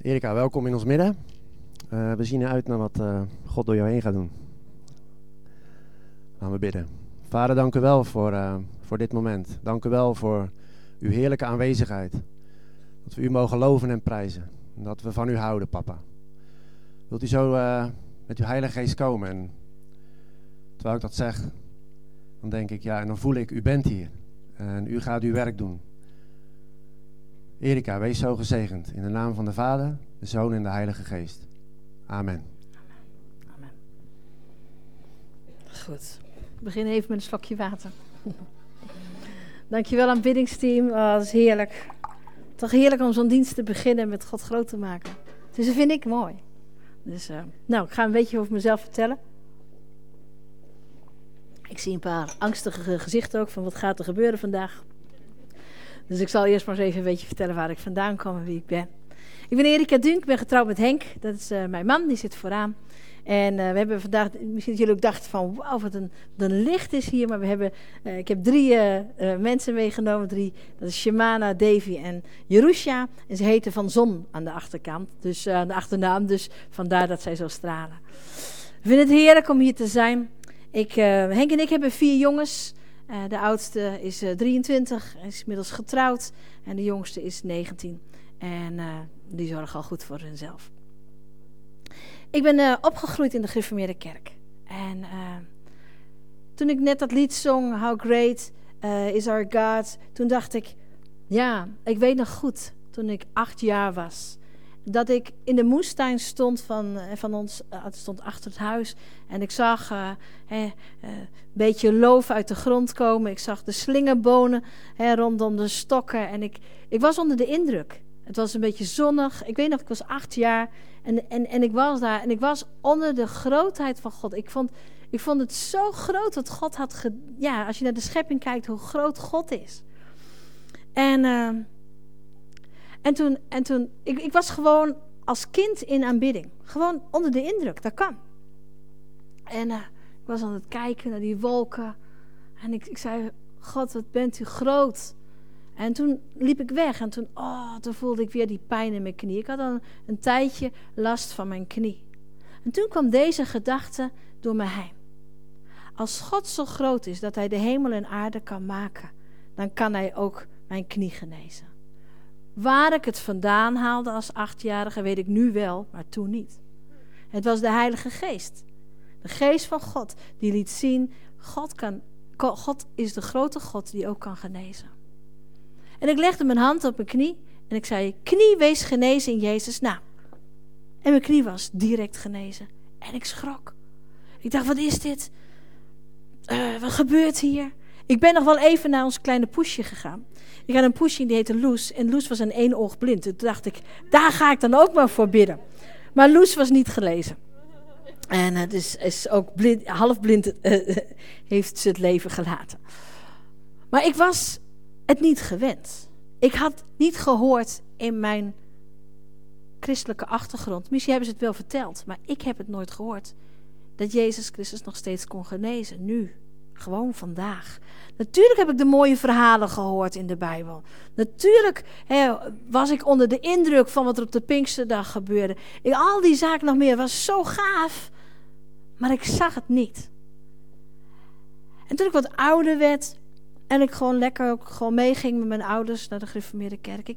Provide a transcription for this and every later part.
Erika, welkom in ons midden. We zien eruit naar wat God door jou heen gaat doen. Laten we bidden. Vader, dank u wel voor dit moment. Dank u wel voor uw heerlijke aanwezigheid. Dat we u mogen loven en prijzen. En dat we van u houden, papa. Wilt u zo met uw Heilige Geest komen? En terwijl ik dat zeg, dan denk ik, ja, en dan voel ik, u bent hier. En u gaat uw werk doen. Erika, wees zo gezegend. In de naam van de Vader, de Zoon en de Heilige Geest. Amen. Amen. Goed. We beginnen even met een slokje water. Dankjewel aanbiddingsteam. Oh, dat is heerlijk. Toch heerlijk om zo'n dienst te beginnen met God groot te maken. Dus dat vind ik mooi. Dus, ik ga een beetje over mezelf vertellen. Ik zie een paar angstige gezichten ook van wat gaat er gebeuren vandaag. Dus ik zal eerst maar eens even een beetje vertellen waar ik vandaan kom en wie ik ben. Ik ben Erika Dunk, ik ben getrouwd met Henk. Dat is mijn man, die zit vooraan. En we hebben vandaag, misschien dat jullie ook dachten van, wauw, wat een licht is hier. Maar ik heb 3 mensen meegenomen. 3, dat is Shemana, Davy en Jerusha. En ze heten Van Zon aan de achterkant, dus aan de achternaam. Dus vandaar dat zij zo stralen. Ik vind het heerlijk om hier te zijn. Henk en ik hebben 4 jongens. De oudste is 23, is inmiddels getrouwd. En de jongste is 19. En die zorgen al goed voor hunzelf. Ik ben opgegroeid in de gereformeerde kerk. En toen ik net dat lied zong, How Great is Our God. Toen dacht ik, ja, ik weet nog goed, toen ik 8 jaar was. Dat ik in de moestuin stond van ons, het stond achter het huis. En ik zag een beetje loof uit de grond komen. Ik zag de slingerbonen rondom de stokken. En ik was onder de indruk. Het was een beetje zonnig. Ik weet nog, ik was 8 jaar. En ik was daar. En ik was onder de grootheid van God. Ik vond het zo groot wat God had gedaan. Ja, als je naar de schepping kijkt, hoe groot God is. En toen ik was gewoon als kind in aanbidding. Gewoon onder de indruk, dat kan. En ik was aan het kijken naar die wolken. En ik zei, God, wat bent u groot. En toen liep ik weg. En toen voelde ik weer die pijn in mijn knie. Ik had al een tijdje last van mijn knie. En toen kwam deze gedachte door me heen. Als God zo groot is dat hij de hemel en aarde kan maken, dan kan hij ook mijn knie genezen. Waar ik het vandaan haalde als 8-jarige weet ik nu wel, maar toen niet. Het was de Heilige Geest. De Geest van God die liet zien, God is de grote God die ook kan genezen. En ik legde mijn hand op mijn knie en ik zei, knie wees genezen in Jezus' naam. En mijn knie was direct genezen. En ik schrok. Ik dacht, wat is dit? Wat gebeurt hier? Ik ben nog wel even naar ons kleine poesje gegaan. Ik had een poesje die heette Loes. En Loes was aan 1 oog blind. Toen dacht ik, daar ga ik dan ook maar voor bidden. Maar Loes was niet gelezen. En het is ook blind, half blind heeft ze het leven gelaten. Maar ik was het niet gewend. Ik had niet gehoord in mijn christelijke achtergrond. Misschien hebben ze het wel verteld, maar ik heb het nooit gehoord. Dat Jezus Christus nog steeds kon genezen. Nu. Gewoon vandaag. Natuurlijk heb ik de mooie verhalen gehoord in de Bijbel. Natuurlijk was ik onder de indruk van wat er op de Pinksterdag gebeurde. Al die zaken nog meer was zo gaaf. Maar ik zag het niet. En toen ik wat ouder werd en ik gewoon lekker ook meeging met mijn ouders naar de gereformeerde kerk.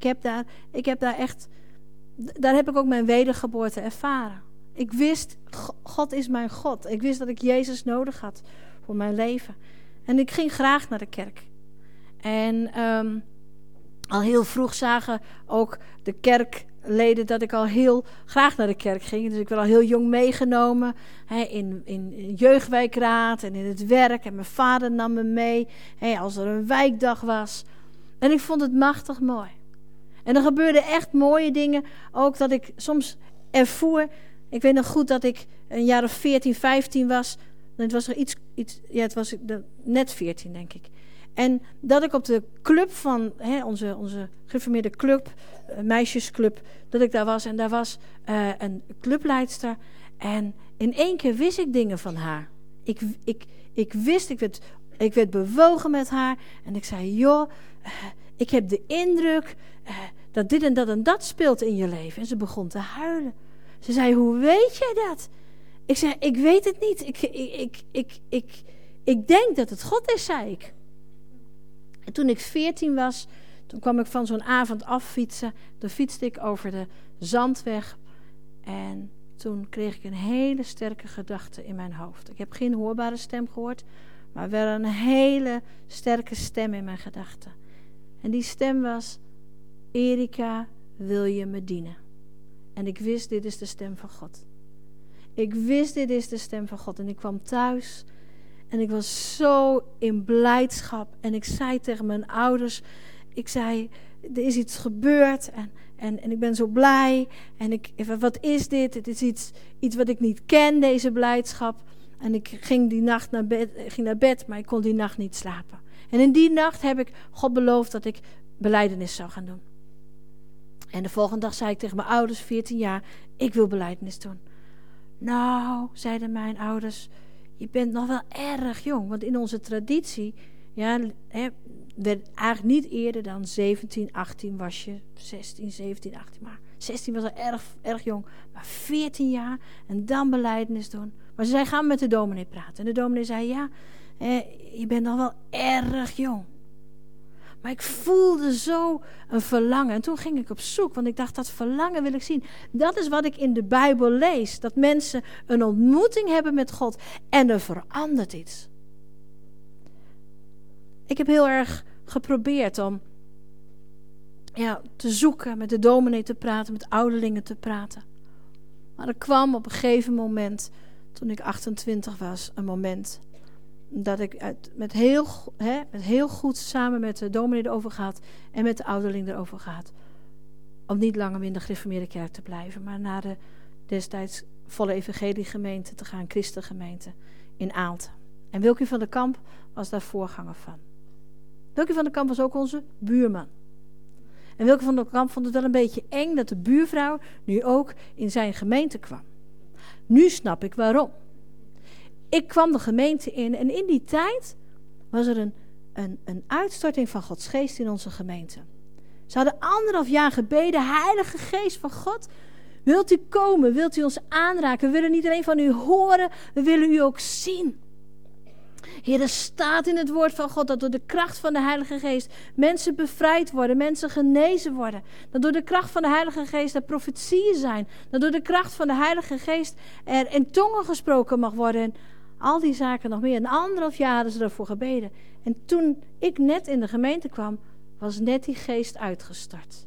Daar heb ik ook mijn wedergeboorte ervaren. Ik wist, God is mijn God. Ik wist dat ik Jezus nodig had voor mijn leven. En ik ging graag naar de kerk. En al heel vroeg zagen ook de kerkleden dat ik al heel graag naar de kerk ging. Dus ik werd al heel jong meegenomen in jeugdwijkraad en in het werk. En mijn vader nam me mee als er een wijkdag was. En ik vond het machtig mooi. En er gebeurden echt mooie dingen. Ook dat ik soms ervoer. Ik weet nog goed dat ik een jaar of 14, 15 was. Het was er het was net 14 denk ik. En dat ik op de club van onze gereformeerde club, meisjesclub, dat ik daar was. En daar was een clubleidster. En in 1 keer wist ik dingen van haar. Ik werd bewogen met haar. En ik zei, joh, ik heb de indruk dat dit en dat speelt in je leven. En ze begon te huilen. Ze zei, hoe weet jij dat? Ik zei, ik weet het niet. Ik denk dat het God is, zei ik. En toen ik 14 was, toen kwam ik van zo'n avond affietsen. Toen fietste ik over de Zandweg. En toen kreeg ik een hele sterke gedachte in mijn hoofd. Ik heb geen hoorbare stem gehoord, maar wel een hele sterke stem in mijn gedachten. En die stem was, Erika, wil je me dienen? En ik wist, dit is de stem van God. Ik wist, dit is de stem van God. En ik kwam thuis en ik was zo in blijdschap. En ik zei tegen mijn ouders, ik zei, er is iets gebeurd en ik ben zo blij. En wat is dit? Het is iets wat ik niet ken, deze blijdschap. En ik ging die nacht naar bed, maar ik kon die nacht niet slapen. En in die nacht heb ik God beloofd dat ik belijdenis zou gaan doen. En de volgende dag zei ik tegen mijn ouders, 14 jaar, ik wil belijdenis doen. Nou, zeiden mijn ouders, je bent nog wel erg jong. Want in onze traditie, werd eigenlijk niet eerder dan 17, 18 was je. 16, 17, 18, maar 16 was al erg jong. Maar 14 jaar en dan belijdenis doen. Maar ze zei, ga met de dominee praten. En de dominee zei, ja, je bent nog wel erg jong. Maar ik voelde zo een verlangen. En toen ging ik op zoek, want ik dacht, dat verlangen wil ik zien. Dat is wat ik in de Bijbel lees. Dat mensen een ontmoeting hebben met God en er verandert iets. Ik heb heel erg geprobeerd om te zoeken, met de dominee te praten, met ouderlingen te praten. Maar er kwam op een gegeven moment, toen ik 28 was, een moment dat ik met heel goed samen met de dominee erover gaat en met de ouderling erover gaat. Om niet langer in de gereformeerde kerk te blijven, maar naar de destijds volle evangeliegemeente te gaan, christengemeente in Aalten. En Wilkie van der Kamp was daar voorganger van. Wilkie van der Kamp was ook onze buurman. En Wilkie van der Kamp vond het wel een beetje eng dat de buurvrouw nu ook in zijn gemeente kwam. Nu snap ik waarom. Ik kwam de gemeente in en in die tijd was er een uitstorting van Gods geest in onze gemeente. Ze hadden 1,5 jaar gebeden, Heilige Geest van God, wilt u komen, wilt u ons aanraken? We willen niet alleen van u horen, we willen u ook zien. Heer, er staat in het woord van God dat door de kracht van de Heilige Geest mensen bevrijd worden, mensen genezen worden. Dat door de kracht van de Heilige Geest er profetieën zijn. Dat door de kracht van de Heilige Geest er in tongen gesproken mag worden. En al die zaken nog meer. 1,5 jaar hadden ze ervoor gebeden. En toen ik net in de gemeente kwam, was net die geest uitgestart.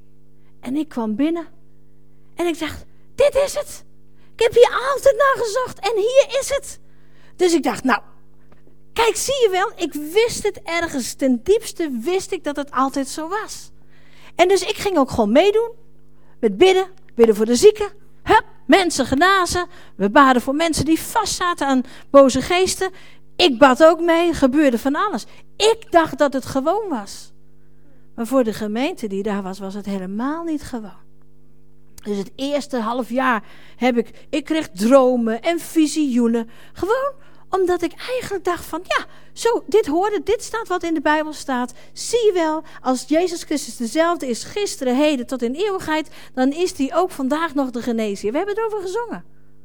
En ik kwam binnen en ik dacht, dit is het. Ik heb hier altijd naar gezocht en hier is het. Dus ik dacht, nou, kijk, zie je wel, ik wist het ergens. Ten diepste wist ik dat het altijd zo was. En dus ik ging ook gewoon meedoen. Met bidden voor de zieken. Hup, mensen genazen. We baden voor mensen die vastzaten aan boze geesten. Ik bad ook mee, gebeurde van alles. Ik dacht dat het gewoon was. Maar voor de gemeente die daar was het helemaal niet gewoon. Dus het eerste half jaar ik kreeg dromen en visioenen. Gewoon omdat ik eigenlijk dacht van, ja, zo, dit staat wat in de Bijbel staat. Zie je wel, als Jezus Christus dezelfde is gisteren, heden tot in eeuwigheid, dan is die ook vandaag nog de geneesheer. We hebben erover gezongen.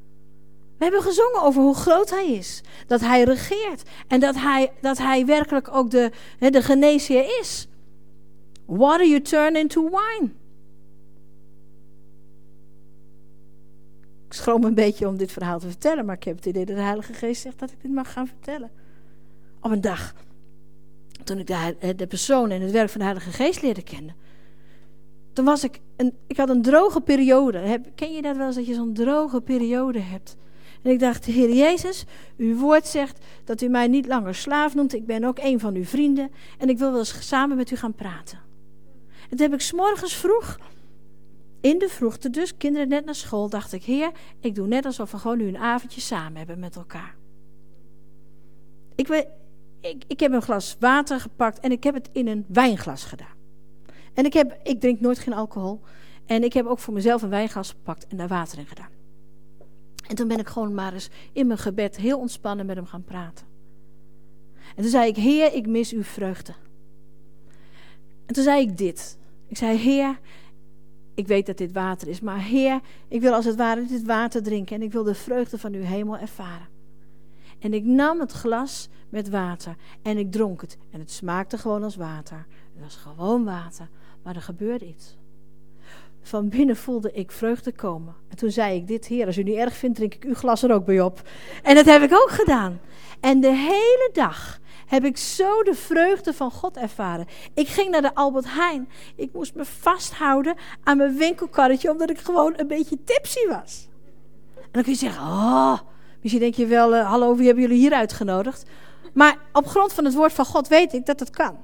We hebben gezongen over hoe groot hij is. Dat hij regeert. En dat hij werkelijk ook de geneesheer is. Water you turn into wine. Ik schroom een beetje om dit verhaal te vertellen, maar ik heb het idee dat de Heilige Geest zegt dat ik dit mag gaan vertellen. Op een dag, toen ik de persoon en het werk van de Heilige Geest leerde kennen, toen was ik had een droge periode. Ken je dat wel eens, dat je zo'n droge periode hebt? En ik dacht, Heer Jezus, uw woord zegt dat u mij niet langer slaaf noemt. Ik ben ook een van uw vrienden en ik wil wel eens samen met u gaan praten. En toen heb ik 's morgens vroeg, in de vroegte dus, kinderen net naar school, dacht ik, Heer, ik doe net alsof we gewoon nu een avondje samen hebben met elkaar. Ik heb een glas water gepakt en ik heb het in een wijnglas gedaan. En ik drink nooit geen alcohol. En ik heb ook voor mezelf een wijnglas gepakt en daar water in gedaan. En toen ben ik gewoon maar eens in mijn gebed heel ontspannen met hem gaan praten. En toen zei ik, Heer, ik mis uw vreugde. En toen zei ik dit. Ik zei, Heer, ik weet dat dit water is, maar Heer, ik wil als het ware dit water drinken en ik wil de vreugde van uw hemel ervaren. En ik nam het glas met water en ik dronk het. En het smaakte gewoon als water. Het was gewoon water, maar er gebeurde iets. Van binnen voelde ik vreugde komen. En toen zei ik dit, Heer, als u niet erg vindt, drink ik uw glas er ook bij op. En dat heb ik ook gedaan. En de hele dag heb ik zo de vreugde van God ervaren. Ik ging naar de Albert Heijn. Ik moest me vasthouden aan mijn winkelkarretje, omdat ik gewoon een beetje tipsy was. En dan kun je zeggen, misschien denk je wel, hallo, wie hebben jullie hier uitgenodigd? Maar op grond van het woord van God weet ik dat het kan.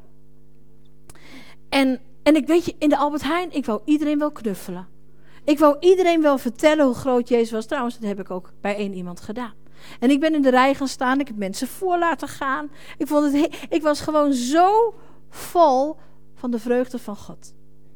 En ik weet je, in de Albert Heijn, ik wou iedereen wel knuffelen. Ik wou iedereen wel vertellen hoe groot Jezus was. Trouwens, dat heb ik ook bij één iemand gedaan. En ik ben in de rij gaan staan, ik heb mensen voor laten gaan. Ik was gewoon zo vol van de vreugde van God.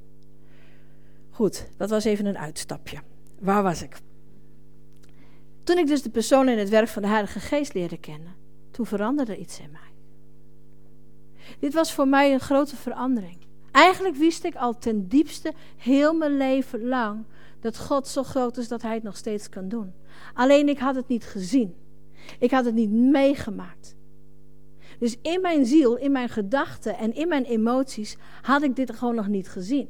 Goed, dat was even een uitstapje. Waar was ik? Toen ik dus de persoon in het werk van de Heilige Geest leerde kennen, toen veranderde iets in mij. Dit was voor mij een grote verandering. Eigenlijk wist ik al ten diepste heel mijn leven lang dat God zo groot is dat hij het nog steeds kan doen. Alleen ik had het niet gezien. Ik had het niet meegemaakt. Dus in mijn ziel, in mijn gedachten en in mijn emoties had ik dit gewoon nog niet gezien.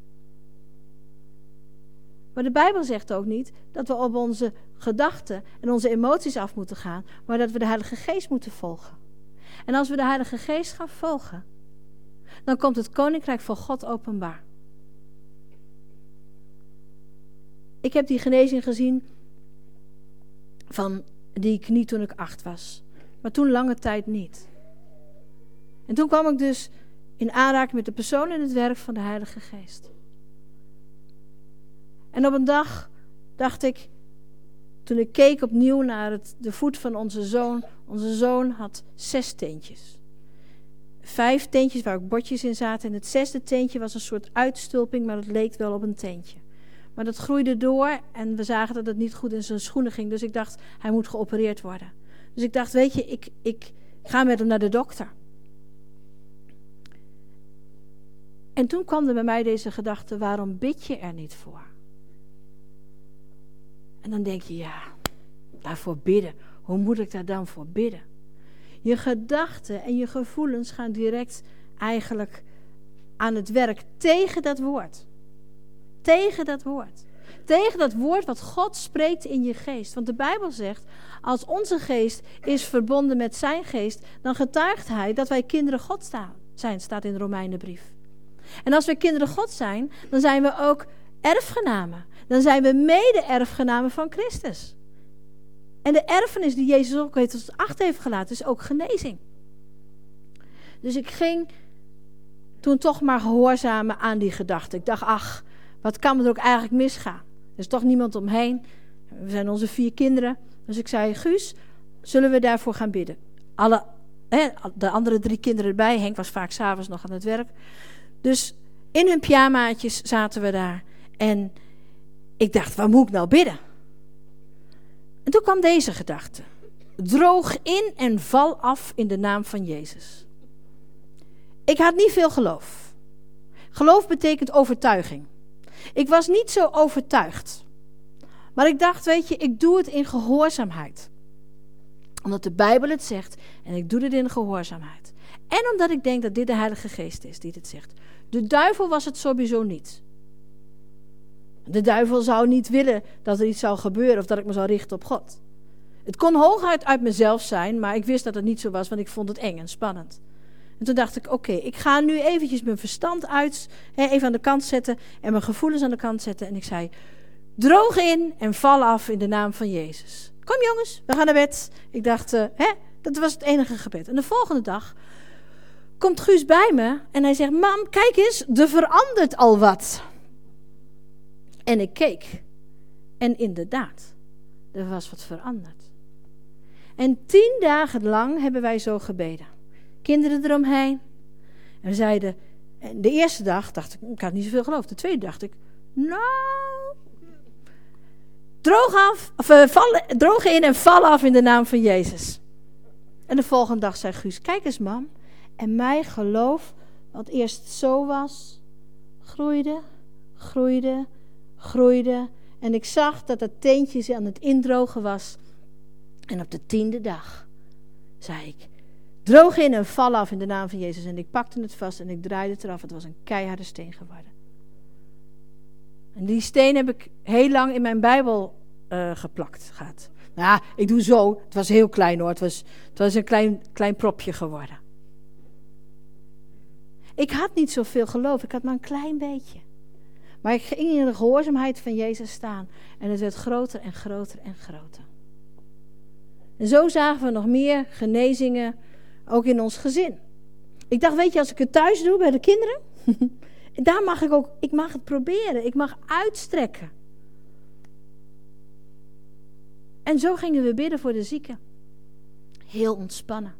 Maar de Bijbel zegt ook niet dat we op onze gedachten en onze emoties af moeten gaan, maar dat we de Heilige Geest moeten volgen. En als we de Heilige Geest gaan volgen, dan komt het Koninkrijk van God openbaar. Ik heb die genezing gezien van die knie toen ik 8 was. Maar toen lange tijd niet. En toen kwam ik dus in aanraking met de persoon in het werk van de Heilige Geest. En op een dag dacht ik, toen ik keek opnieuw naar de voet van onze zoon had 6 teentjes. 5 teentjes waar ook botjes in zaten. En het 6e teentje was een soort uitstulping, maar het leek wel op een teentje. Maar dat groeide door en we zagen dat het niet goed in zijn schoenen ging. Dus ik dacht, hij moet geopereerd worden. Dus ik dacht, weet je, ik ga met hem naar de dokter. En toen kwam er bij mij deze gedachte, waarom bid je er niet voor? En dan denk je, ja, daarvoor bidden. Hoe moet ik daar dan voor bidden? Je gedachten en je gevoelens gaan direct eigenlijk aan het werk tegen dat woord. Tegen dat woord. Tegen dat woord wat God spreekt in je geest. Want de Bijbel zegt, als onze geest is verbonden met zijn geest, dan getuigt hij dat wij kinderen God zijn, staat in de Romeinenbrief. En als wij kinderen God zijn, dan zijn we ook erfgenamen. Dan zijn we mede-erfgenamen van Christus. En de erfenis die Jezus ook tot 8 heeft gelaten, is ook genezing. Dus ik ging toen toch maar gehoorzamen aan die gedachte. Ik dacht, ach, wat kan er ook eigenlijk misgaan? Er is toch niemand omheen. We zijn onze 4 kinderen. Dus ik zei, Guus, zullen we daarvoor gaan bidden? De andere 3 kinderen erbij. Henk was vaak 's avonds nog aan het werk. Dus in hun pyjamaatjes zaten we daar. En ik dacht, waar moet ik nou bidden? En toen kwam deze gedachte. Droog in en val af in de naam van Jezus. Ik had niet veel geloof. Geloof betekent overtuiging. Ik was niet zo overtuigd. Maar ik dacht, weet je, ik doe het in gehoorzaamheid. Omdat de Bijbel het zegt en ik doe het in gehoorzaamheid. En omdat ik denk dat dit de Heilige Geest is die het zegt. De duivel was het sowieso niet. De duivel zou niet willen dat er iets zou gebeuren of dat ik me zou richten op God. Het kon hooguit uit mezelf zijn, maar ik wist dat het niet zo was, want ik vond het eng en spannend. En toen dacht ik, oké, ik ga nu eventjes mijn verstand even aan de kant zetten en mijn gevoelens aan de kant zetten. En ik zei, droog in en val af in de naam van Jezus. Kom jongens, we gaan naar bed. Ik dacht, dat was het enige gebed. En de volgende dag komt Guus bij me en hij zegt, mam, kijk eens, er verandert al wat. En ik keek. En inderdaad, er was wat veranderd. En 10 dagen lang hebben wij zo gebeden. Kinderen eromheen. En we zeiden, de eerste dag dacht ik had niet zoveel geloof. De tweede dacht ik, nou, droog in en val af in de naam van Jezus. En de volgende dag zei Guus, kijk eens mam, en mijn geloof, wat eerst zo was, groeide. En ik zag dat het teentje aan het indrogen was. En op de 10e dag zei ik, droog in en val af in de naam van Jezus. En ik pakte het vast en ik draaide het eraf. Het was een keiharde steen geworden. En die steen heb ik heel lang in mijn Bijbel geplakt gehad. Nou, ik doe zo. Het was heel klein hoor. Het was een klein propje geworden. Ik had niet zoveel geloof. Ik had maar een klein beetje. Maar ik ging in de gehoorzaamheid van Jezus staan. En het werd groter en groter en groter. En zo zagen we nog meer genezingen, ook in ons gezin. Ik dacht, weet je, als ik het thuis doe bij de kinderen, daar mag ik mag het proberen. Ik mag uitstrekken. En zo gingen we bidden voor de zieken. Heel ontspannen.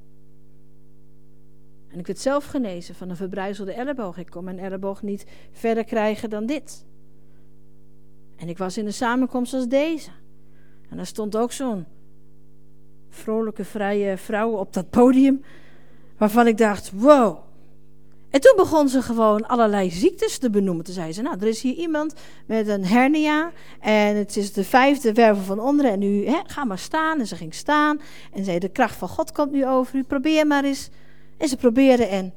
En ik werd zelf genezen van een verbrijzelde elleboog. Ik kon mijn elleboog niet verder krijgen dan dit. En ik was in een samenkomst als deze. En daar stond ook zo'n vrolijke, vrije vrouw op dat podium. Waarvan ik dacht, wow. En toen begon ze gewoon allerlei ziektes te benoemen. Toen zei ze, nou, er is hier iemand met een hernia. En het is de 5e wervel van onderen. En nu, ga maar staan. En ze ging staan. En zei, de kracht van God komt nu over u. Probeer maar eens. En ze probeerde en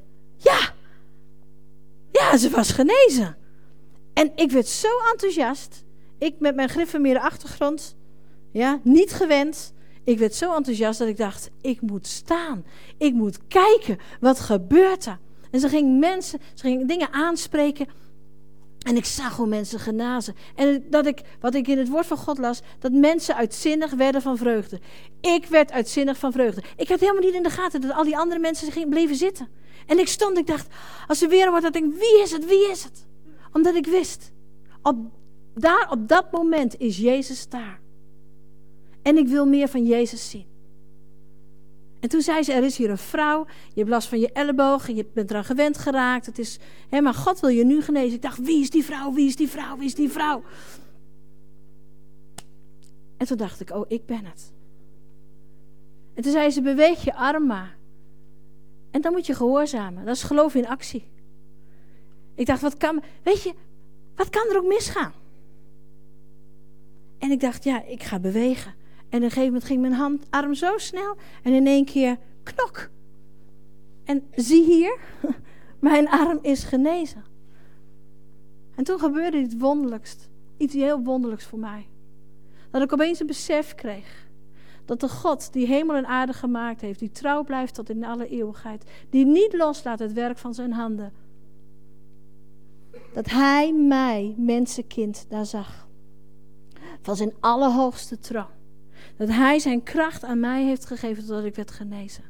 ja, ze was genezen. En ik werd zo enthousiast. Ik met mijn gereformeerde achtergrond, niet gewend. Ik werd zo enthousiast dat ik dacht, ik moet staan. Ik moet kijken, wat gebeurt er? En ze ging dingen aanspreken. En ik zag hoe mensen genazen. En wat ik in het woord van God las, dat mensen uitzinnig werden van vreugde. Ik werd uitzinnig van vreugde. Ik had helemaal niet in de gaten dat al die andere mensen bleven zitten. En ik dacht, als er weer wordt, dan denk ik, wie is het? Omdat ik wist, op dat moment is Jezus daar. En ik wil meer van Jezus zien. En toen zei ze, er is hier een vrouw, je hebt last van je elleboog en je bent eraan gewend geraakt. Maar God wil je nu genezen. Ik dacht, wie is die vrouw? En toen dacht ik, oh, ik ben het. En toen zei ze, beweeg je arm maar. En dan moet je gehoorzamen. Dat is geloof in actie. Ik dacht, wat kan er ook misgaan? En ik dacht, ik ga bewegen. En op een gegeven moment ging mijn arm zo snel. En in één keer, knok. En zie hier, mijn arm is genezen. En toen gebeurde iets wonderlijks. Iets heel wonderlijks voor mij. Dat ik opeens een besef kreeg. Dat de God die hemel en aarde gemaakt heeft. Die trouw blijft tot in alle eeuwigheid. Die niet loslaat het werk van zijn handen. Dat hij mij, mensenkind, daar zag. Van zijn allerhoogste troon. Dat hij zijn kracht aan mij heeft gegeven totdat ik werd genezen.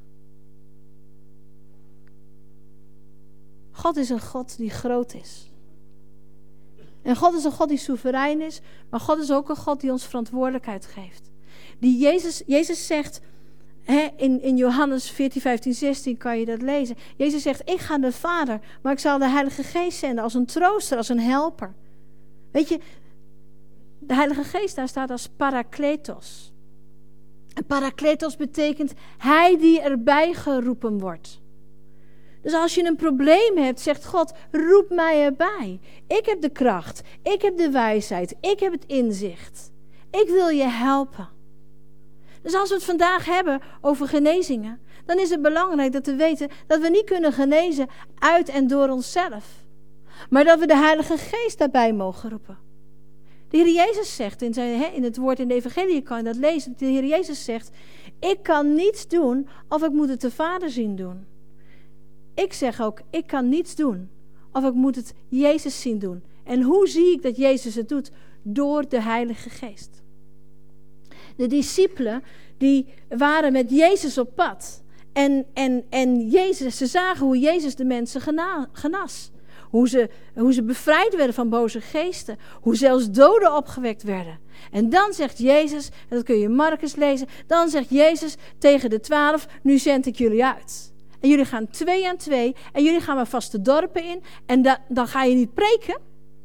God is een God die groot is. En God is een God die soeverein is. Maar God is ook een God die ons verantwoordelijkheid geeft. Die Jezus zegt, in Johannes 14, 15, 16 kan je dat lezen. Jezus zegt, ik ga naar de Vader, maar ik zal de Heilige Geest zenden als een trooster, als een helper. Weet je, de Heilige Geest daar staat als parakletos. En parakletos betekent hij die erbij geroepen wordt. Dus als je een probleem hebt, zegt God, roep mij erbij. Ik heb de kracht, ik heb de wijsheid, ik heb het inzicht. Ik wil je helpen. Dus als we het vandaag hebben over genezingen, dan is het belangrijk dat we weten dat we niet kunnen genezen uit en door onszelf. Maar dat we de Heilige Geest daarbij mogen roepen. De Heer Jezus zegt, in het woord in de evangelie kan je dat lezen. De Heer Jezus zegt, ik kan niets doen of ik moet het de Vader zien doen. Ik zeg ook, ik kan niets doen of ik moet het Jezus zien doen. En hoe zie ik dat Jezus het doet? Door de Heilige Geest. De discipelen die waren met Jezus op pad. En Jezus, ze zagen hoe Jezus de mensen genas. Hoe ze bevrijd werden van boze geesten. Hoe zelfs doden opgewekt werden. En dan zegt Jezus, en dat kun je in Marcus lezen. Dan zegt Jezus tegen de 12, nu zend ik jullie uit. En jullie gaan 2 aan 2. En jullie gaan maar vast de dorpen in. En dan ga je niet preken.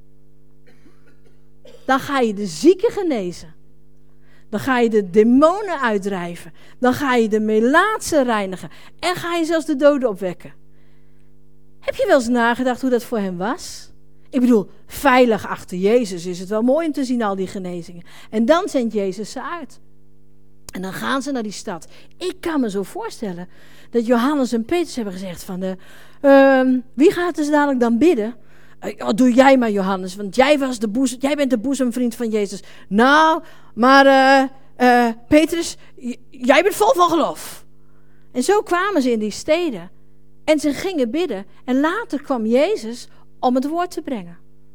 Dan ga je de zieken genezen. Dan ga je de demonen uitdrijven. Dan ga je de melaatsen reinigen. En ga je zelfs de doden opwekken. Heb je wel eens nagedacht hoe dat voor hem was? Ik bedoel, veilig achter Jezus is het wel mooi om te zien, al die genezingen. En dan zendt Jezus ze uit. En dan gaan ze naar die stad. Ik kan me zo voorstellen dat Johannes en Petrus hebben gezegd van... wie gaat dus dadelijk dan bidden? Doe jij maar, Johannes, want jij bent de boezemvriend van Jezus. Nou, maar Petrus, jij bent vol van geloof. En zo kwamen ze in die steden. En ze gingen bidden. En later kwam Jezus om het woord te brengen.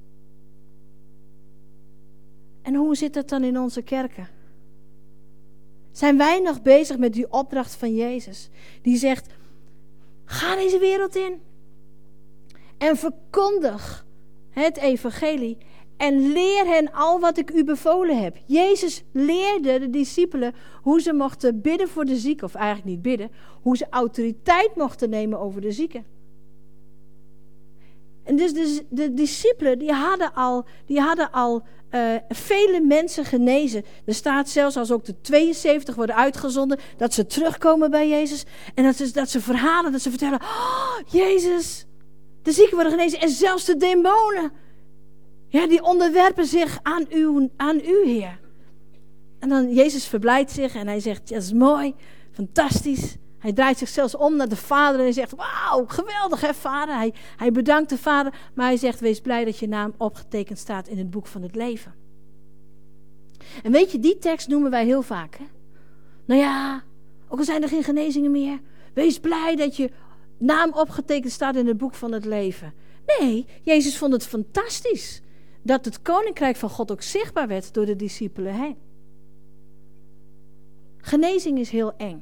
En hoe zit dat dan in onze kerken? Zijn wij nog bezig met die opdracht van Jezus? Die zegt, ga deze wereld in. En verkondig het evangelie. En leer hen al wat ik u bevolen heb. Jezus leerde de discipelen hoe ze mochten bidden voor de zieken. Of eigenlijk niet bidden. Hoe ze autoriteit mochten nemen over de zieken. En dus de discipelen die hadden al vele mensen genezen. Er staat zelfs als ook de 72 worden uitgezonden. Dat ze terugkomen bij Jezus. En dat ze verhalen, dat ze vertellen. Oh, Jezus, de zieken worden genezen. En zelfs de demonen. Ja, die onderwerpen zich aan u, Heer. En dan Jezus verblijdt zich en hij zegt, dat is mooi, fantastisch. Hij draait zich zelfs om naar de Vader en hij zegt, wauw, geweldig hè Vader. Hij bedankt de Vader, maar hij zegt, wees blij dat je naam opgetekend staat in het boek van het leven. En weet je, die tekst noemen wij heel vaak. Hè? Nou ja, ook al zijn er geen genezingen meer, wees blij dat je naam opgetekend staat in het boek van het leven. Nee, Jezus vond het fantastisch dat het koninkrijk van God ook zichtbaar werd door de discipelen heen. Genezing is heel eng.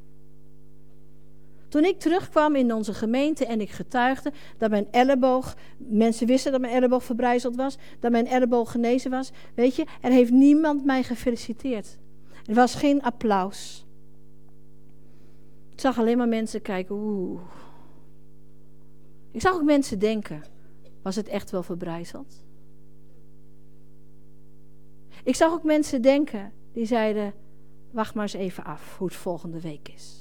Toen ik terugkwam in onze gemeente en ik getuigde dat mijn elleboog, mensen wisten dat mijn elleboog verbrijzeld was, dat mijn elleboog genezen was, weet je, er heeft niemand mij gefeliciteerd. Er was geen applaus. Ik zag alleen maar mensen kijken, oeh. Ik zag ook mensen denken, was het echt wel verbrijzeld? Ik zag ook mensen denken, die zeiden, wacht maar eens even af hoe het volgende week is.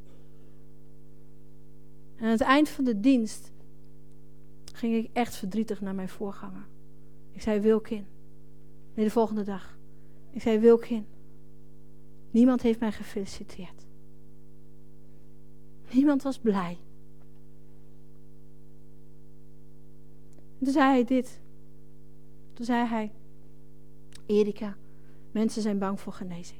En aan het eind van de dienst ging ik echt verdrietig naar mijn voorganger. Ik zei, Wilkin. Nee, de volgende dag. Ik zei, Wilkin. Niemand heeft mij gefeliciteerd. Niemand was blij. En toen zei hij dit. Toen zei hij, Erika, mensen zijn bang voor genezing.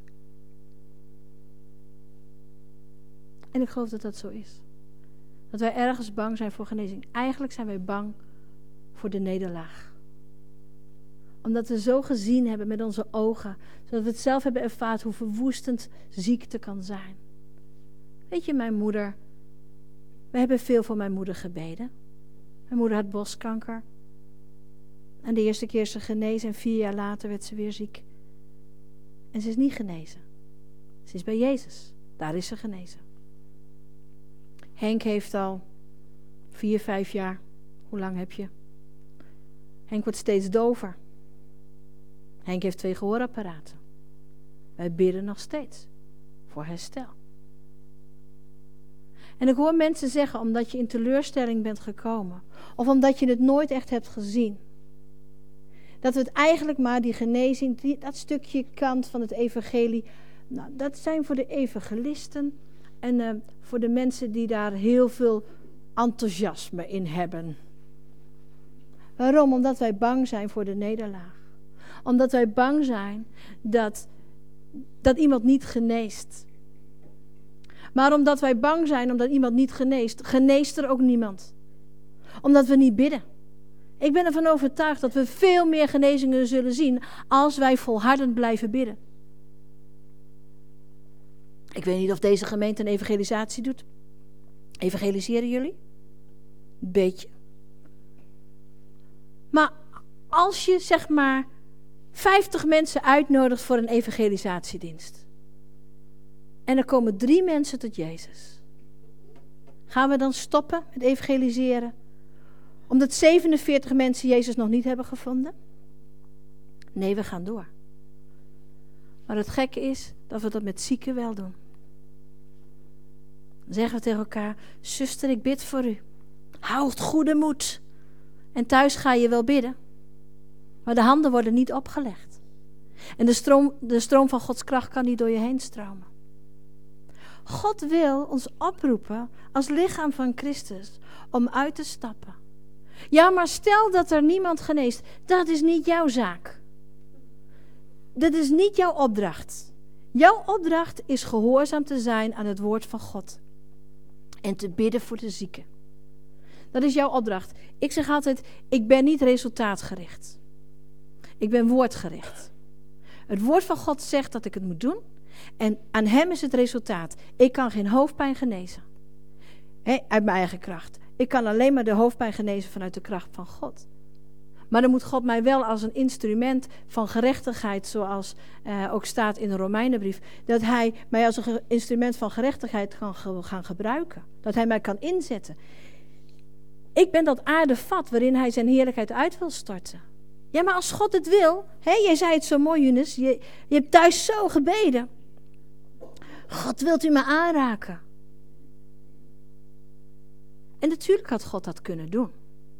En ik geloof dat dat zo is. Dat wij ergens bang zijn voor genezing. Eigenlijk zijn wij bang voor de nederlaag. Omdat we zo gezien hebben met onze ogen. Zodat we het zelf hebben ervaren hoe verwoestend ziekte kan zijn. Weet je, mijn moeder. We hebben veel voor mijn moeder gebeden. Mijn moeder had borstkanker. En de eerste keer is ze genezen en 4 jaar later werd ze weer ziek. En ze is niet genezen. Ze is bij Jezus. Daar is ze genezen. Henk heeft al 4, 5 jaar. Hoe lang heb je? Henk wordt steeds dover. Henk heeft 2 gehoorapparaten. Wij bidden nog steeds voor herstel. En ik hoor mensen zeggen, omdat je in teleurstelling bent gekomen, of omdat je het nooit echt hebt gezien, dat we het eigenlijk maar die genezing, dat stukje kant van het evangelie, nou, dat zijn voor de evangelisten en voor de mensen die daar heel veel enthousiasme in hebben. Waarom? Omdat wij bang zijn voor de nederlaag. Omdat wij bang zijn dat iemand niet geneest. Maar omdat wij bang zijn omdat iemand niet geneest, geneest er ook niemand. Omdat we niet bidden. Ik ben ervan overtuigd dat we veel meer genezingen zullen zien als wij volhardend blijven bidden. Ik weet niet of deze gemeente een evangelisatie doet. Evangeliseren jullie? Een beetje. Maar als je zeg maar 50 mensen uitnodigt voor een evangelisatiedienst. En er komen 3 mensen tot Jezus. Gaan we dan stoppen met evangeliseren? Omdat 47 mensen Jezus nog niet hebben gevonden? Nee, we gaan door. Maar het gekke is dat we dat met zieken wel doen. Dan zeggen we tegen elkaar, zuster, ik bid voor u. Houd goede moed. En thuis ga je wel bidden. Maar de handen worden niet opgelegd. En de stroom van Gods kracht kan niet door je heen stromen. God wil ons oproepen als lichaam van Christus om uit te stappen. Ja, maar stel dat er niemand geneest. Dat is niet jouw zaak. Dat is niet jouw opdracht. Jouw opdracht is gehoorzaam te zijn aan het woord van God. En te bidden voor de zieken. Dat is jouw opdracht. Ik zeg altijd, ik ben niet resultaatgericht. Ik ben woordgericht. Het woord van God zegt dat ik het moet doen. En aan hem is het resultaat. Ik kan geen hoofdpijn genezen. Uit mijn eigen kracht. Ik kan alleen maar de hoofdpijn genezen vanuit de kracht van God. Maar dan moet God mij wel als een instrument van gerechtigheid, zoals ook staat in de Romeinenbrief, dat hij mij als een instrument van gerechtigheid kan gaan gebruiken. Dat hij mij kan inzetten. Ik ben dat aardevat waarin hij zijn heerlijkheid uit wil storten. Ja, maar als God het wil, jij zei het zo mooi, Younes, je hebt thuis zo gebeden. God, wilt u me aanraken? En natuurlijk had God dat kunnen doen.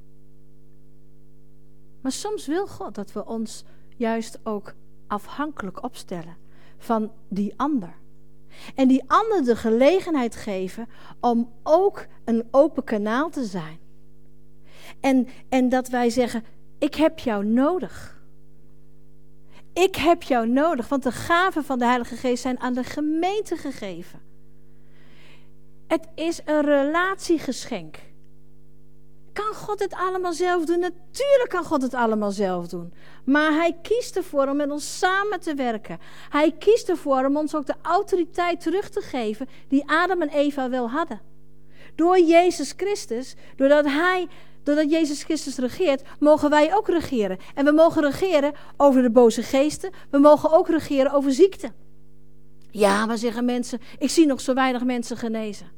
Maar soms wil God dat we ons juist ook afhankelijk opstellen van die ander. En die ander de gelegenheid geven om ook een open kanaal te zijn. En dat wij zeggen, ik heb jou nodig. Ik heb jou nodig, want de gaven van de Heilige Geest zijn aan de gemeente gegeven. Het is een relatiegeschenk. Kan God het allemaal zelf doen? Natuurlijk kan God het allemaal zelf doen. Maar hij kiest ervoor om met ons samen te werken. Hij kiest ervoor om ons ook de autoriteit terug te geven die Adam en Eva wel hadden. Door Jezus Christus, doordat Jezus Christus regeert, mogen wij ook regeren. En we mogen regeren over de boze geesten. We mogen ook regeren over ziekte. Ja, maar zeggen mensen, ik zie nog zo weinig mensen genezen.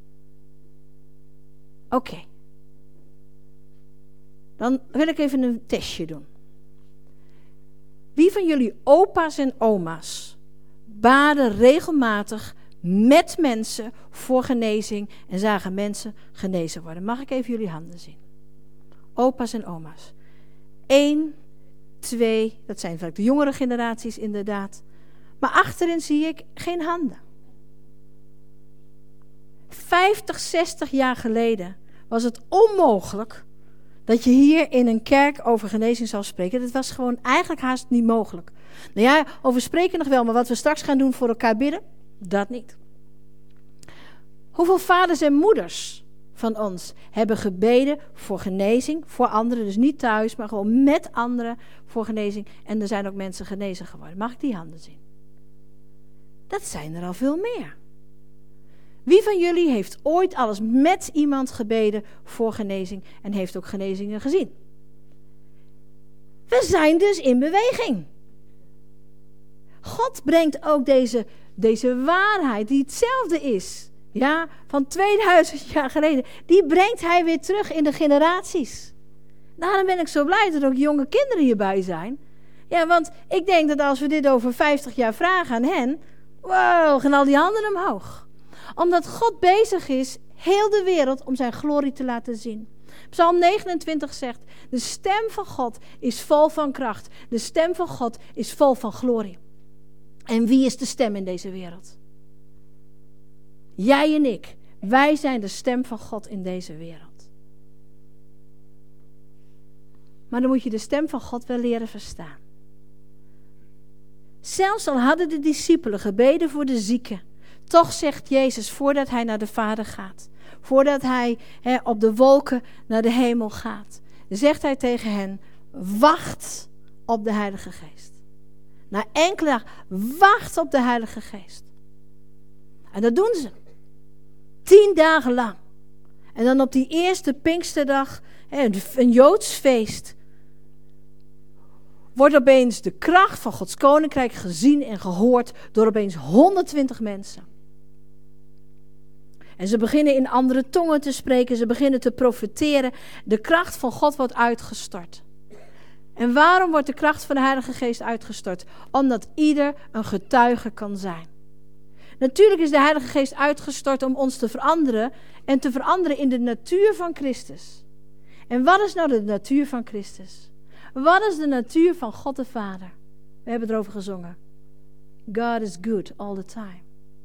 Oké. Dan wil ik even een testje doen. Wie van jullie opa's en oma's baden regelmatig met mensen voor genezing en zagen mensen genezen worden? Mag ik even jullie handen zien? Opa's en oma's. 1, 2, dat zijn vaak de jongere generaties inderdaad. Maar achterin zie ik geen handen. 50, 60 jaar geleden was het onmogelijk dat je hier in een kerk over genezing zou spreken. Dat was gewoon eigenlijk haast niet mogelijk. Nou ja, over spreken nog wel, maar wat we straks gaan doen voor elkaar bidden, dat niet. Hoeveel vaders en moeders van ons hebben gebeden voor genezing, voor anderen, dus niet thuis, maar gewoon met anderen voor genezing. En er zijn ook mensen genezen geworden. Mag ik die handen zien? Dat zijn er al veel meer. Wie van jullie heeft ooit alles met iemand gebeden voor genezing en heeft ook genezingen gezien? We zijn dus in beweging. God brengt ook deze waarheid die hetzelfde is. Ja, van 2000 jaar geleden. Die brengt hij weer terug in de generaties. Daarom ben ik zo blij dat er ook jonge kinderen hierbij zijn. Ja, want ik denk dat als we dit over 50 jaar vragen aan hen, wow, gaan al die handen omhoog. Omdat God bezig is, heel de wereld, om zijn glorie te laten zien. Psalm 29 zegt, de stem van God is vol van kracht. De stem van God is vol van glorie. En wie is de stem in deze wereld? Jij en ik. Wij zijn de stem van God in deze wereld. Maar dan moet je de stem van God wel leren verstaan. Zelfs al hadden de discipelen gebeden voor de zieken, toch zegt Jezus, voordat hij naar de Vader gaat, voordat hij op de wolken naar de hemel gaat, zegt hij tegen hen, wacht op de Heilige Geest. Na enkele dagen, wacht op de Heilige Geest. En dat doen ze. 10 dagen lang. En dan op die eerste Pinksterdag, een Joods feest, wordt opeens de kracht van Gods Koninkrijk gezien en gehoord door opeens 120 mensen. En ze beginnen in andere tongen te spreken, ze beginnen te profeteren. De kracht van God wordt uitgestort. En waarom wordt de kracht van de Heilige Geest uitgestort? Omdat ieder een getuige kan zijn. Natuurlijk is de Heilige Geest uitgestort om ons te veranderen en te veranderen in de natuur van Christus. En wat is nou de natuur van Christus? Wat is de natuur van God de Vader? We hebben erover gezongen. God is good all the time.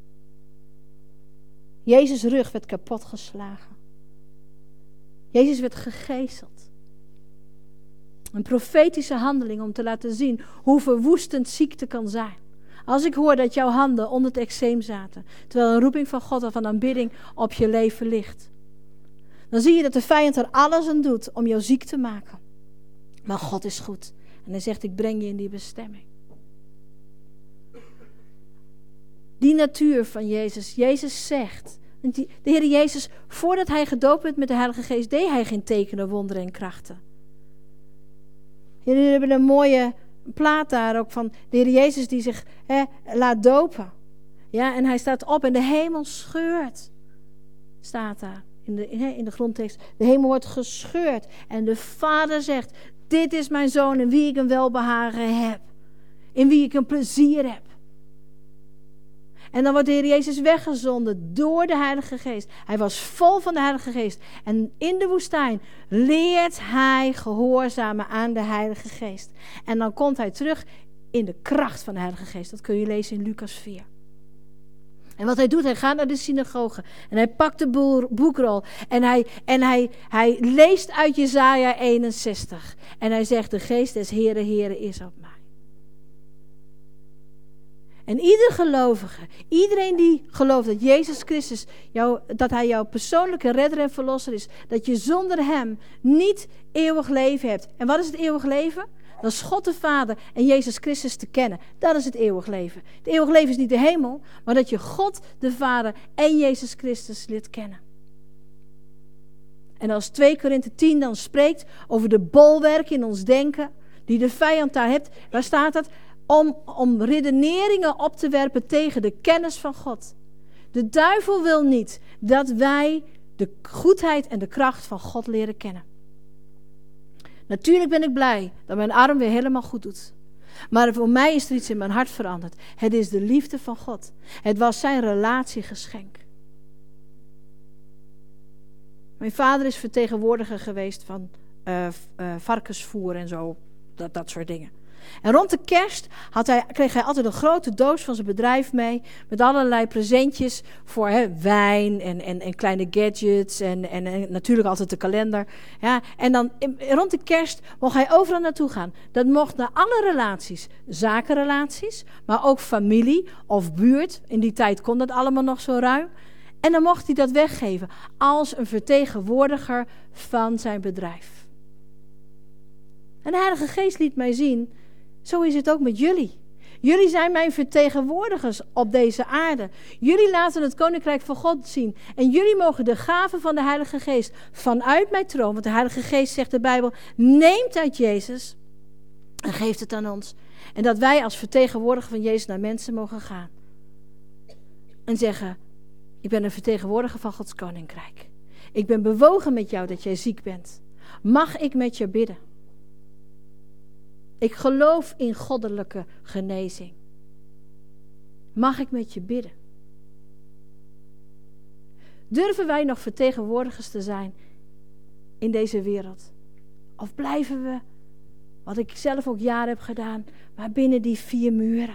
Jezus' rug werd kapot geslagen. Jezus werd gegezeld. Een profetische handeling om te laten zien hoe verwoestend ziekte kan zijn. Als ik hoor dat jouw handen onder het eczeem zaten, terwijl een roeping van God of een aanbidding op je leven ligt, dan zie je dat de vijand er alles aan doet om jou ziek te maken. Maar God is goed. En hij zegt, ik breng je in die bestemming. Die natuur van Jezus. Jezus zegt, de Heer Jezus, voordat hij gedoopt werd met de Heilige Geest, deed hij geen tekenen, wonderen en krachten. Jullie hebben een mooie plaat daar ook van de Heer Jezus die zich laat dopen. Ja, en hij staat op en de hemel scheurt. Staat daar in de grondtekst. De hemel wordt gescheurd. En de Vader zegt, dit is mijn Zoon in wie ik een welbehagen heb. In wie ik een plezier heb. En dan wordt de Heer Jezus weggezonden door de Heilige Geest. Hij was vol van de Heilige Geest. En in de woestijn leert hij gehoorzamen aan de Heilige Geest. En dan komt hij terug in de kracht van de Heilige Geest. Dat kun je lezen in Lucas 4. En wat hij doet, hij gaat naar de synagoge. En hij pakt de boekrol. En hij leest uit Jesaja 61. En hij zegt, de Geest des Heere is op mij. En ieder gelovige, iedereen die gelooft dat Jezus Christus, dat hij jouw persoonlijke redder en verlosser is, dat je zonder hem niet eeuwig leven hebt. En wat is het eeuwig leven? Dat is God de Vader en Jezus Christus te kennen. Dat is het eeuwig leven. Het eeuwig leven is niet de hemel, maar dat je God de Vader en Jezus Christus leert kennen. En als 2 Korinthe 10 dan spreekt over de bolwerken in ons denken, die de vijand daar hebt, waar staat dat? Om redeneringen op te werpen tegen de kennis van God. De duivel wil niet dat wij de goedheid en de kracht van God leren kennen. Natuurlijk ben ik blij dat mijn arm weer helemaal goed doet. Maar voor mij is er iets in mijn hart veranderd. Het is de liefde van God. Het was zijn relatiegeschenk. Mijn vader is vertegenwoordiger geweest van varkensvoer en zo. Dat soort dingen. En rond de kerst kreeg hij altijd een grote doos van zijn bedrijf mee. Met allerlei presentjes voor wijn en kleine gadgets. En natuurlijk altijd de kalender. Ja, en dan rond de kerst mocht hij overal naartoe gaan. Dat mocht naar alle relaties. Zakenrelaties, maar ook familie of buurt. In die tijd kon dat allemaal nog zo ruim. En dan mocht hij dat weggeven als een vertegenwoordiger van zijn bedrijf. En de Heilige Geest liet mij zien, zo is het ook met jullie. Jullie zijn mijn vertegenwoordigers op deze aarde. Jullie laten het Koninkrijk van God zien. En jullie mogen de gaven van de Heilige Geest vanuit mijn troon, want de Heilige Geest, zegt de Bijbel, neemt uit Jezus en geeft het aan ons. En dat wij als vertegenwoordiger van Jezus naar mensen mogen gaan. En zeggen, ik ben een vertegenwoordiger van Gods Koninkrijk. Ik ben bewogen met jou dat jij ziek bent. Mag ik met je bidden? Ik geloof in goddelijke genezing. Mag ik met je bidden? Durven wij nog vertegenwoordigers te zijn in deze wereld? Of blijven we, wat ik zelf ook jaren heb gedaan, maar binnen die 4 muren?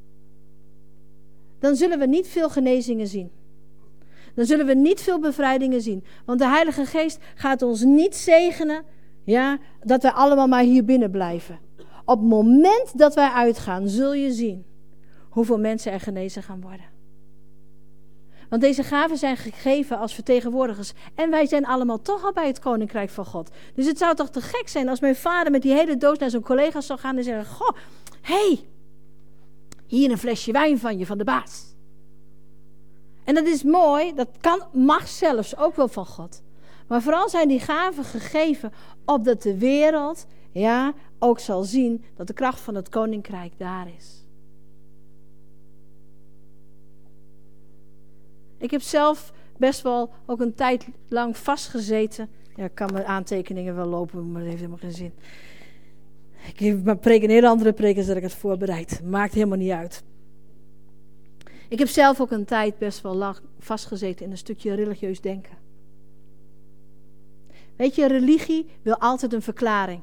Dan zullen we niet veel genezingen zien. Dan zullen we niet veel bevrijdingen zien. Want de Heilige Geest gaat ons niet zegenen, dat we allemaal maar hier binnen blijven. Op het moment dat wij uitgaan, zul je zien hoeveel mensen er genezen gaan worden. Want deze gaven zijn gegeven als vertegenwoordigers. En wij zijn allemaal toch al bij het Koninkrijk van God. Dus het zou toch te gek zijn als mijn vader met die hele doos naar zijn collega's zou gaan en zeggen, goh, hier een flesje wijn van je, van de baas. En dat is mooi, dat mag zelfs ook wel van God. Maar vooral zijn die gaven gegeven opdat de wereld ook zal zien dat de kracht van het Koninkrijk daar is. Ik heb zelf best wel ook een tijd lang vastgezeten. Ja, ik kan mijn aantekeningen wel lopen, maar dat heeft helemaal geen zin. Ik preek een hele andere preek als dat ik het voorbereid. Maakt helemaal niet uit. Ik heb zelf ook een tijd best wel lang vastgezeten in een stukje religieus denken. Weet je, religie wil altijd een verklaring.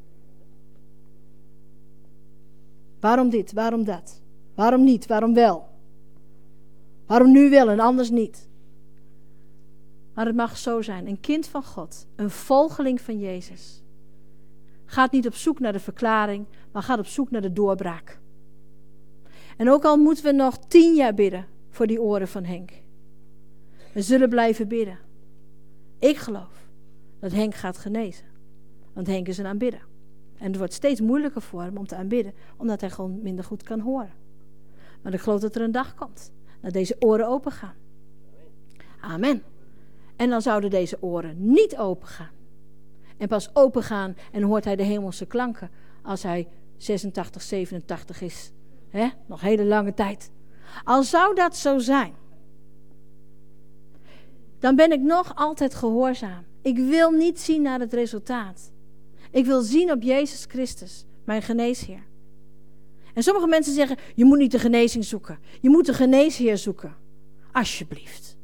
Waarom dit, waarom dat? Waarom niet, waarom wel? Waarom nu wel en anders niet? Maar het mag zo zijn. Een kind van God, een volgeling van Jezus, gaat niet op zoek naar de verklaring, maar gaat op zoek naar de doorbraak. En ook al moeten we nog 10 jaar bidden voor die oren van Henk. We zullen blijven bidden. Ik geloof dat Henk gaat genezen. Want Henk is een aanbidder. En het wordt steeds moeilijker voor hem om te aanbidden, omdat hij gewoon minder goed kan horen. Maar ik geloof dat er een dag komt dat deze oren open gaan. Amen. En dan zouden deze oren niet open gaan. En pas open gaan en hoort hij de hemelse klanken als hij 86, 87 is. Nog hele lange tijd. Al zou dat zo zijn, dan ben ik nog altijd gehoorzaam. Ik wil niet zien naar het resultaat. Ik wil zien op Jezus Christus, mijn geneesheer. En sommige mensen zeggen, je moet niet de genezing zoeken. Je moet de geneesheer zoeken. Alsjeblieft.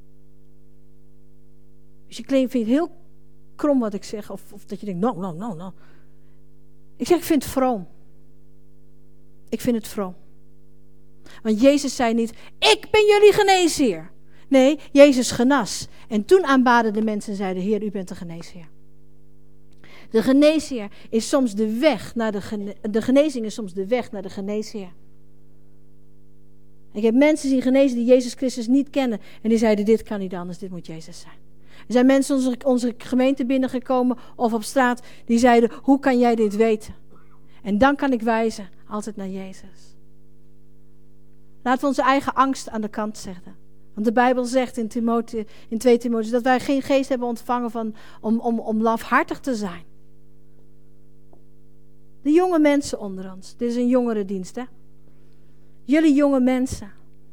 Dus je vindt het heel krom wat ik zeg. Of dat je denkt, no. Ik zeg, ik vind het vroom. Ik vind het vroom. Want Jezus zei niet, ik ben jullie geneesheer. Nee, Jezus genas. En toen aanbaden de mensen en zeiden, Heer, u bent de geneesheer. De geneesheer is soms de weg naar de genezing is soms de weg naar de geneesheer. Ik heb mensen zien genezen die Jezus Christus niet kennen. En die zeiden, dit kan niet anders, dit moet Jezus zijn. Er zijn mensen onze gemeente binnengekomen of op straat die zeiden, hoe kan jij dit weten? En dan kan ik wijzen altijd naar Jezus. Laten we onze eigen angst aan de kant zetten. Want de Bijbel zegt in 2 Timotheüs dat wij geen geest hebben ontvangen om lafhartig te zijn. De jonge mensen onder ons. Dit is een jongerendienst, hè? Jullie jonge mensen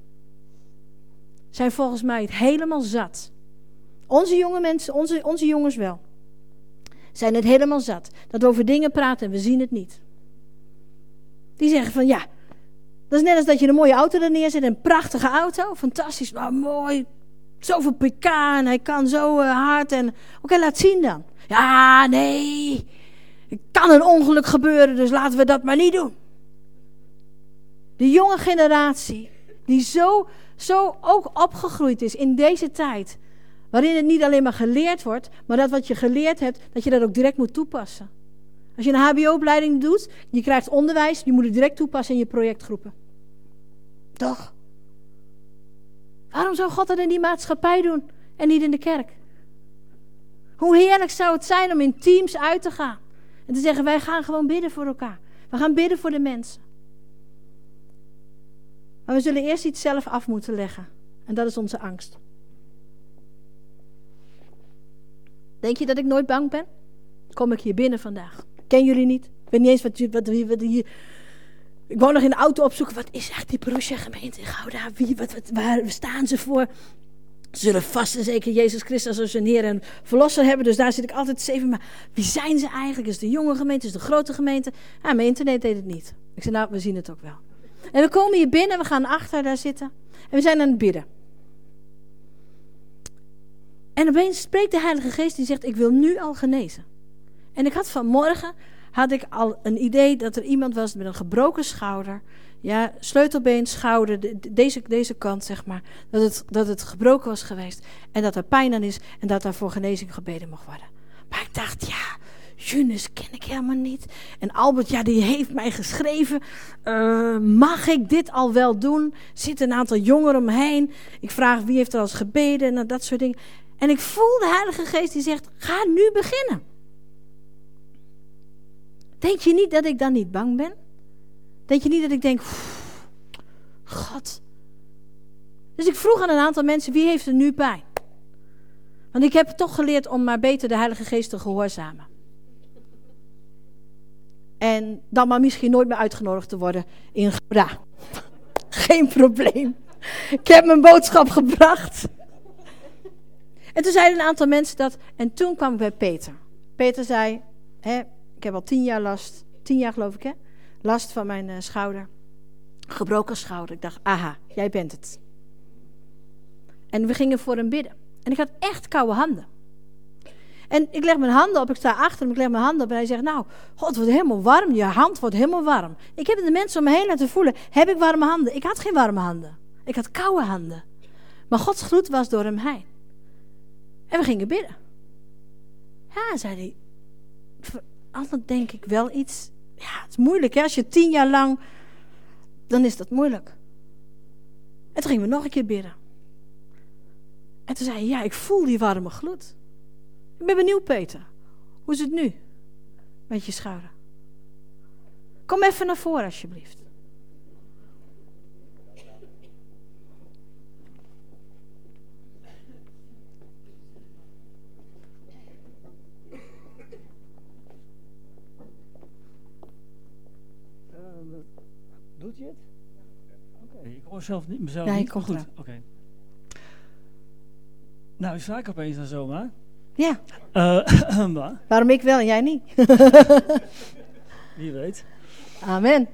zijn volgens mij het helemaal zat. Onze jonge mensen, onze jongens wel, zijn het helemaal zat. Dat we over dingen praten en we zien het niet. Die zeggen van ja, dat is net als dat je een mooie auto er neerzet. Een prachtige auto, fantastisch, nou, mooi. Zoveel pk en hij kan zo hard. Oké, laat zien dan. Ja, nee, er kan een ongeluk gebeuren, dus laten we dat maar niet doen. De jonge generatie, die zo ook opgegroeid is in deze tijd, waarin het niet alleen maar geleerd wordt, maar dat wat je geleerd hebt, dat je dat ook direct moet toepassen. Als je een hbo-opleiding doet, je krijgt onderwijs, je moet het direct toepassen in je projectgroepen. Toch? Waarom zou God dat in die maatschappij doen en niet in de kerk? Hoe heerlijk zou het zijn om in teams uit te gaan en te zeggen, wij gaan gewoon bidden voor elkaar. We gaan bidden voor de mensen. Maar we zullen eerst iets zelf af moeten leggen. En dat is onze angst. Denk je dat ik nooit bang ben? Kom ik hier binnen vandaag. Ken jullie niet? Ik weet niet eens wat hier... Ik wou nog in de auto opzoeken. Wat is echt die Borussia gemeente in Gouda? Waar staan ze voor? Ze zullen vast en zeker Jezus Christus als hun Heer en Verlosser hebben. Dus daar zit ik altijd zeven. Maar wie zijn ze eigenlijk? Is het de jonge gemeente? Is het de grote gemeente? Ja, mijn internet deed het niet. Ik zei, nou, we zien het ook wel. En we komen hier binnen. We gaan achter daar zitten. En we zijn aan het bidden. En opeens spreekt de Heilige Geest die zegt, ik wil nu al genezen. En ik had vanmorgen al een idee dat er iemand was met een gebroken schouder. Ja, sleutelbeen, schouder, deze kant zeg maar. Dat het gebroken was geweest. En dat er pijn aan is en dat daar voor genezing gebeden mag worden. Maar ik dacht, ja, Junus ken ik helemaal niet. En Albert, ja, die heeft mij geschreven. Mag ik dit al wel doen? Er zitten een aantal jongeren omheen. Ik vraag wie heeft er al eens gebeden en dat soort dingen. En ik voel de Heilige Geest die zegt, ga nu beginnen. Denk je niet dat ik dan niet bang ben? Denk je niet dat ik denk, God. Dus ik vroeg aan een aantal mensen, wie heeft er nu pijn? Want ik heb toch geleerd om maar beter de Heilige Geest te gehoorzamen. En dan maar misschien nooit meer uitgenodigd te worden in Gouda. Geen probleem. Ik heb mijn boodschap gebracht. En toen zeiden een aantal mensen dat. En toen kwam ik bij Peter. Peter zei, ik heb al 10 jaar last. 10 jaar geloof ik, hè? Last van mijn schouder. Gebroken schouder. Ik dacht, aha, jij bent het. En we gingen voor hem bidden. En ik had echt koude handen. En ik leg mijn handen op, ik sta achter hem, ik leg mijn handen op en hij zegt, nou, God, het wordt helemaal warm, je hand wordt helemaal warm. Ik heb de mensen om me heen laten voelen, heb ik warme handen? Ik had geen warme handen. Ik had koude handen. Maar Gods gloed was door hem heen. En we gingen bidden. Ja, zei hij, altijd denk ik wel iets, ja, het is moeilijk, hè? Als je 10 jaar lang, dan is dat moeilijk. En toen gingen we nog een keer bidden. En toen zei hij, ja, ik voel die warme gloed. Ik ben benieuwd, Peter. Hoe is het nu? Met je schouder. Kom even naar voren, alsjeblieft. Doet je het? Oké, ik hoor zelf niet, mezelf Nee, niet. komt Goed, eraan. oké. Nou, sta ik opeens dan zomaar. Ja, Maar, waarom ik wel en jij niet? wie weet. Amen.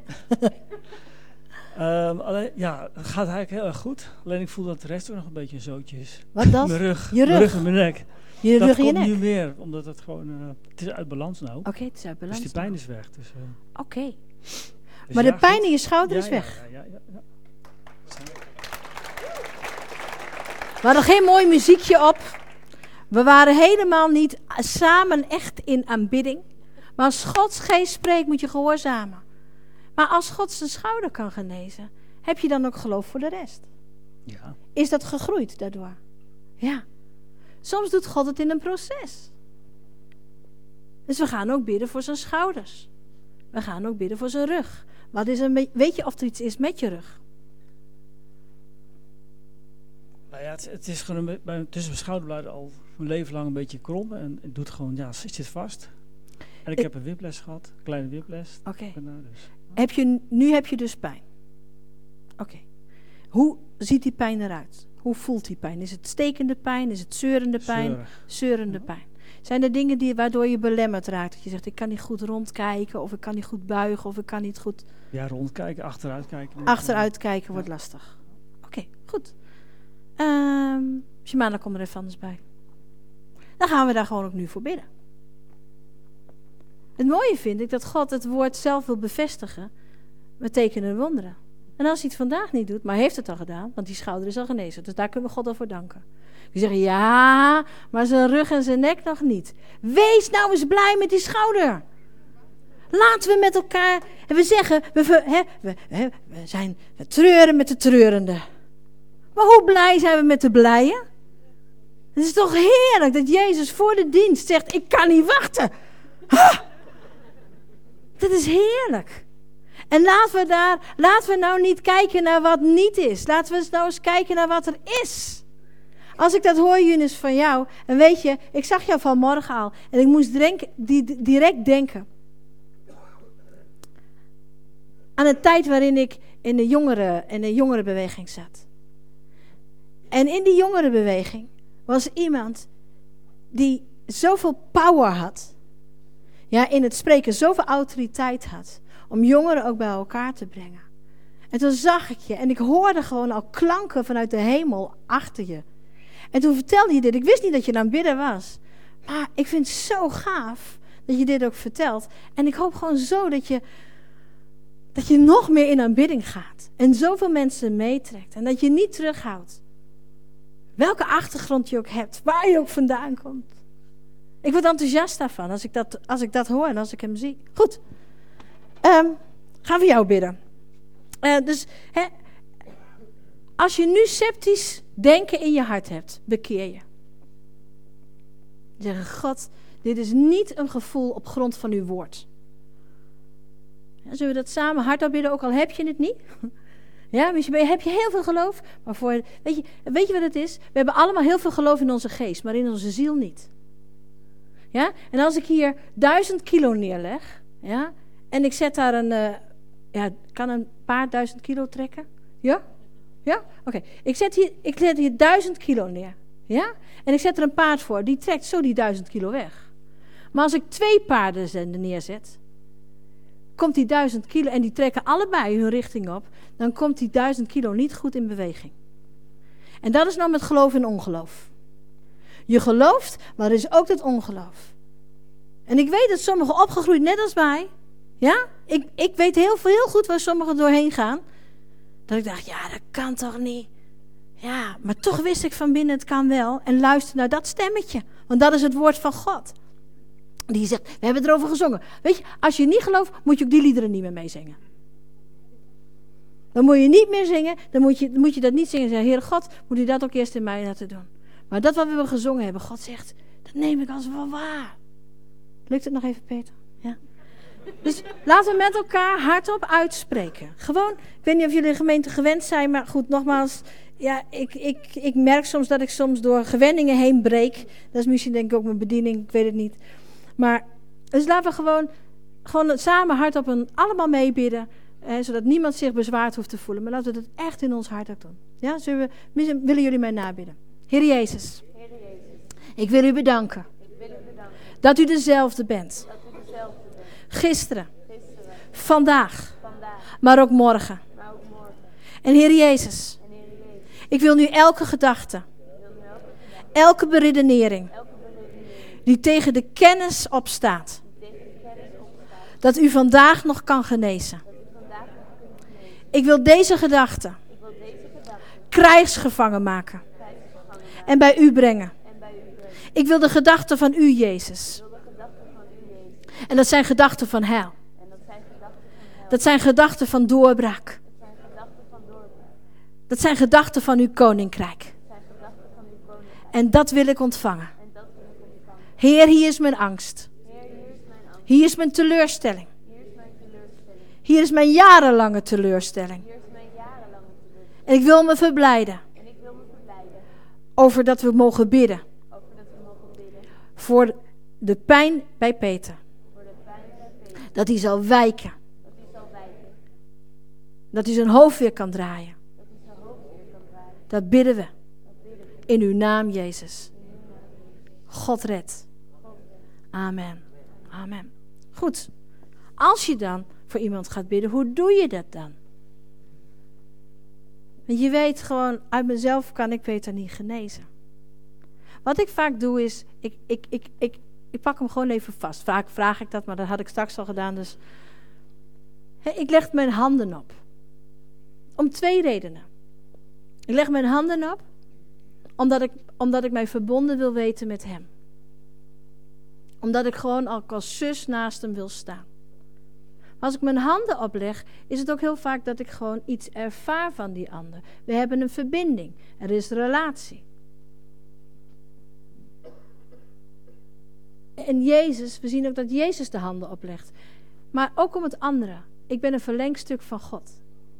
Alleen, ja, het gaat eigenlijk heel erg goed. Alleen ik voel dat de rest ook nog een beetje een zootje is. Wat dan? Mijn rug. Je Mijn rug. rug en mijn nek. Je Dat rug en je komt nek. nu meer, omdat het gewoon... het is uit balans nou. Oké, het is uit balans. Dus die pijn is weg. Dus, Oké. dus Maar ja, de pijn goed. in je schouder Ja, is weg. Ja. We hadden geen mooi muziekje op. We waren helemaal niet samen echt in aanbidding. Maar als Gods geest spreekt, moet je gehoorzamen. Maar als God zijn schouder kan genezen, heb je dan ook geloof voor de rest? Ja. Is dat gegroeid daardoor? Ja. Soms doet God het in een proces. Dus we gaan ook bidden voor zijn schouders. We gaan ook bidden voor zijn rug. Weet je of er iets is met je rug? Nou ja, het is gewoon tussen mijn schouderbladen al mijn leven lang een beetje krom. En het doet gewoon, ja, het zit vast. En ik heb een whiplash gehad, een kleine whiplash. Oké. Dus. Nu heb je dus pijn. Oké. Hoe ziet die pijn eruit? Hoe voelt die pijn? Is het stekende pijn? Is het zeurende pijn? Zeurende pijn. Zijn er dingen waardoor je belemmerd raakt? Dat je zegt, ik kan niet goed rondkijken, of ik kan niet goed buigen, of ik kan niet goed... Ja, rondkijken, achteruit kijken. Achteruit kijken wordt lastig. Oké, goed. Shimana, kom er even anders bij. Dan gaan we daar gewoon ook nu voor bidden. Het mooie vind ik dat God het woord zelf wil bevestigen met tekenen en wonderen. En als hij het vandaag niet doet, maar hij heeft het al gedaan, want die schouder is al genezen. Dus daar kunnen we God al voor danken. Die zeggen, ja, maar zijn rug en zijn nek nog niet. Wees nou eens blij met die schouder. Laten we met elkaar, en we zeggen, we treuren met de treurende. Maar hoe blij zijn we met de blijen? Het is toch heerlijk dat Jezus voor de dienst zegt, ik kan niet wachten. Dat is heerlijk. En laten we nou niet kijken naar wat niet is. Laten we nou eens kijken naar wat er is. Als ik dat hoor, Younes, van jou. En weet je, ik zag jou vanmorgen al. En ik moest direct denken aan een tijd waarin ik in de jongerenbeweging zat. En in die jongerenbeweging was iemand die zoveel power had. Ja, in het spreken zoveel autoriteit had. Om jongeren ook bij elkaar te brengen. En toen zag ik je en ik hoorde gewoon al klanken vanuit de hemel achter je. En toen vertelde je dit. Ik wist niet dat je aan het bidden was. Maar ik vind het zo gaaf dat je dit ook vertelt. En ik hoop gewoon zo dat je nog meer in aanbidding gaat. En zoveel mensen meetrekt. En dat je niet terughoudt. Welke achtergrond je ook hebt. Waar je ook vandaan komt. Ik word enthousiast daarvan als ik dat hoor en als ik hem zie. Goed. Gaan we jou bidden. Als je nu sceptisch denken in je hart hebt, bekeer je. Zeg, God, dit is niet een gevoel op grond van uw woord. Ja, zullen we dat samen hardop bidden, ook al heb je het niet? Ja, misschien heb je heel veel geloof, maar weet je wat het is? We hebben allemaal heel veel geloof in onze geest, maar in onze ziel niet. Ja? En als ik hier 1000 kilo neerleg, ja, en ik zet daar kan een paar 1000 kilo trekken? Ja? Ja? Oké. Ik zet hier 1000 kilo neer. Ja? En ik zet er een paard voor, die trekt zo die 1000 kilo weg. Maar als ik 2 paarden neerzet, komt die 1000 kilo, en die trekken allebei hun richting op, dan komt die 1000 kilo niet goed in beweging. En dat is nou met geloof en ongeloof. Je gelooft, maar er is ook dat ongeloof. En ik weet dat sommigen opgegroeid net als mij. Ja? Ik weet heel goed waar sommigen doorheen gaan. Dat ik dacht, ja, dat kan toch niet. Ja, maar toch wist ik van binnen, het kan wel. En luister naar dat stemmetje. Want dat is het woord van God. Die zegt, we hebben erover gezongen. Weet je, als je niet gelooft, moet je ook die liederen niet meer meezingen. Dan moet je niet meer zingen. Dan moet je dat niet zingen. Zeggen, Heere God, moet u dat ook eerst in mij laten doen. Maar dat wat we gezongen hebben, God zegt, dat neem ik als wel waar. Lukt het nog even, Peter? Ja. Dus laten we met elkaar hardop uitspreken. Gewoon, ik weet niet of jullie de gemeente gewend zijn, maar goed, nogmaals, ja, ik merk soms dat ik soms door gewenningen heen breek. Dat is misschien denk ik ook mijn bediening, ik weet het niet. Maar, dus laten we gewoon samen hardop en allemaal meebidden, zodat niemand zich bezwaard hoeft te voelen. Maar laten we dat echt in ons hart ook doen. Ja, willen jullie mij nabidden? Heer Jezus, ik wil u bedanken dat u dezelfde bent. Gisteren, vandaag, maar ook morgen. En Heer Jezus, ik wil nu elke gedachte, elke beredenering die tegen de kennis opstaat, dat u vandaag nog kan genezen. Ik wil deze gedachte krijgsgevangen maken en bij u brengen. Ik wil de gedachten van u, Jezus. En dat zijn gedachten van heil. Dat zijn gedachten van doorbraak. Dat zijn gedachten van uw koninkrijk. En dat wil ik ontvangen. Heer, hier is mijn angst. Hier is mijn teleurstelling. Hier is mijn jarenlange teleurstelling. En ik wil me verblijden. Over dat we mogen bidden. Voor de pijn bij Peter. Dat hij zal wijken. Dat hij zijn hoofd weer kan draaien. Dat bidden we. In uw naam, Jezus. God red. Amen. Amen. Goed. Als je dan voor iemand gaat bidden, hoe doe je dat dan? Want je weet gewoon, uit mezelf kan ik Peter niet genezen. Wat ik vaak doe is, ik pak hem gewoon even vast. Vaak vraag ik dat, maar dat had ik straks al gedaan. Dus ik leg mijn handen op. Om 2 redenen. Ik leg mijn handen op, omdat ik mij verbonden wil weten met hem. Omdat ik gewoon als zus naast hem wil staan. Maar als ik mijn handen opleg, is het ook heel vaak dat ik gewoon iets ervaar van die ander. We hebben een verbinding. Er is relatie. En Jezus, we zien ook dat Jezus de handen oplegt. Maar ook om het andere. Ik ben een verlengstuk van God.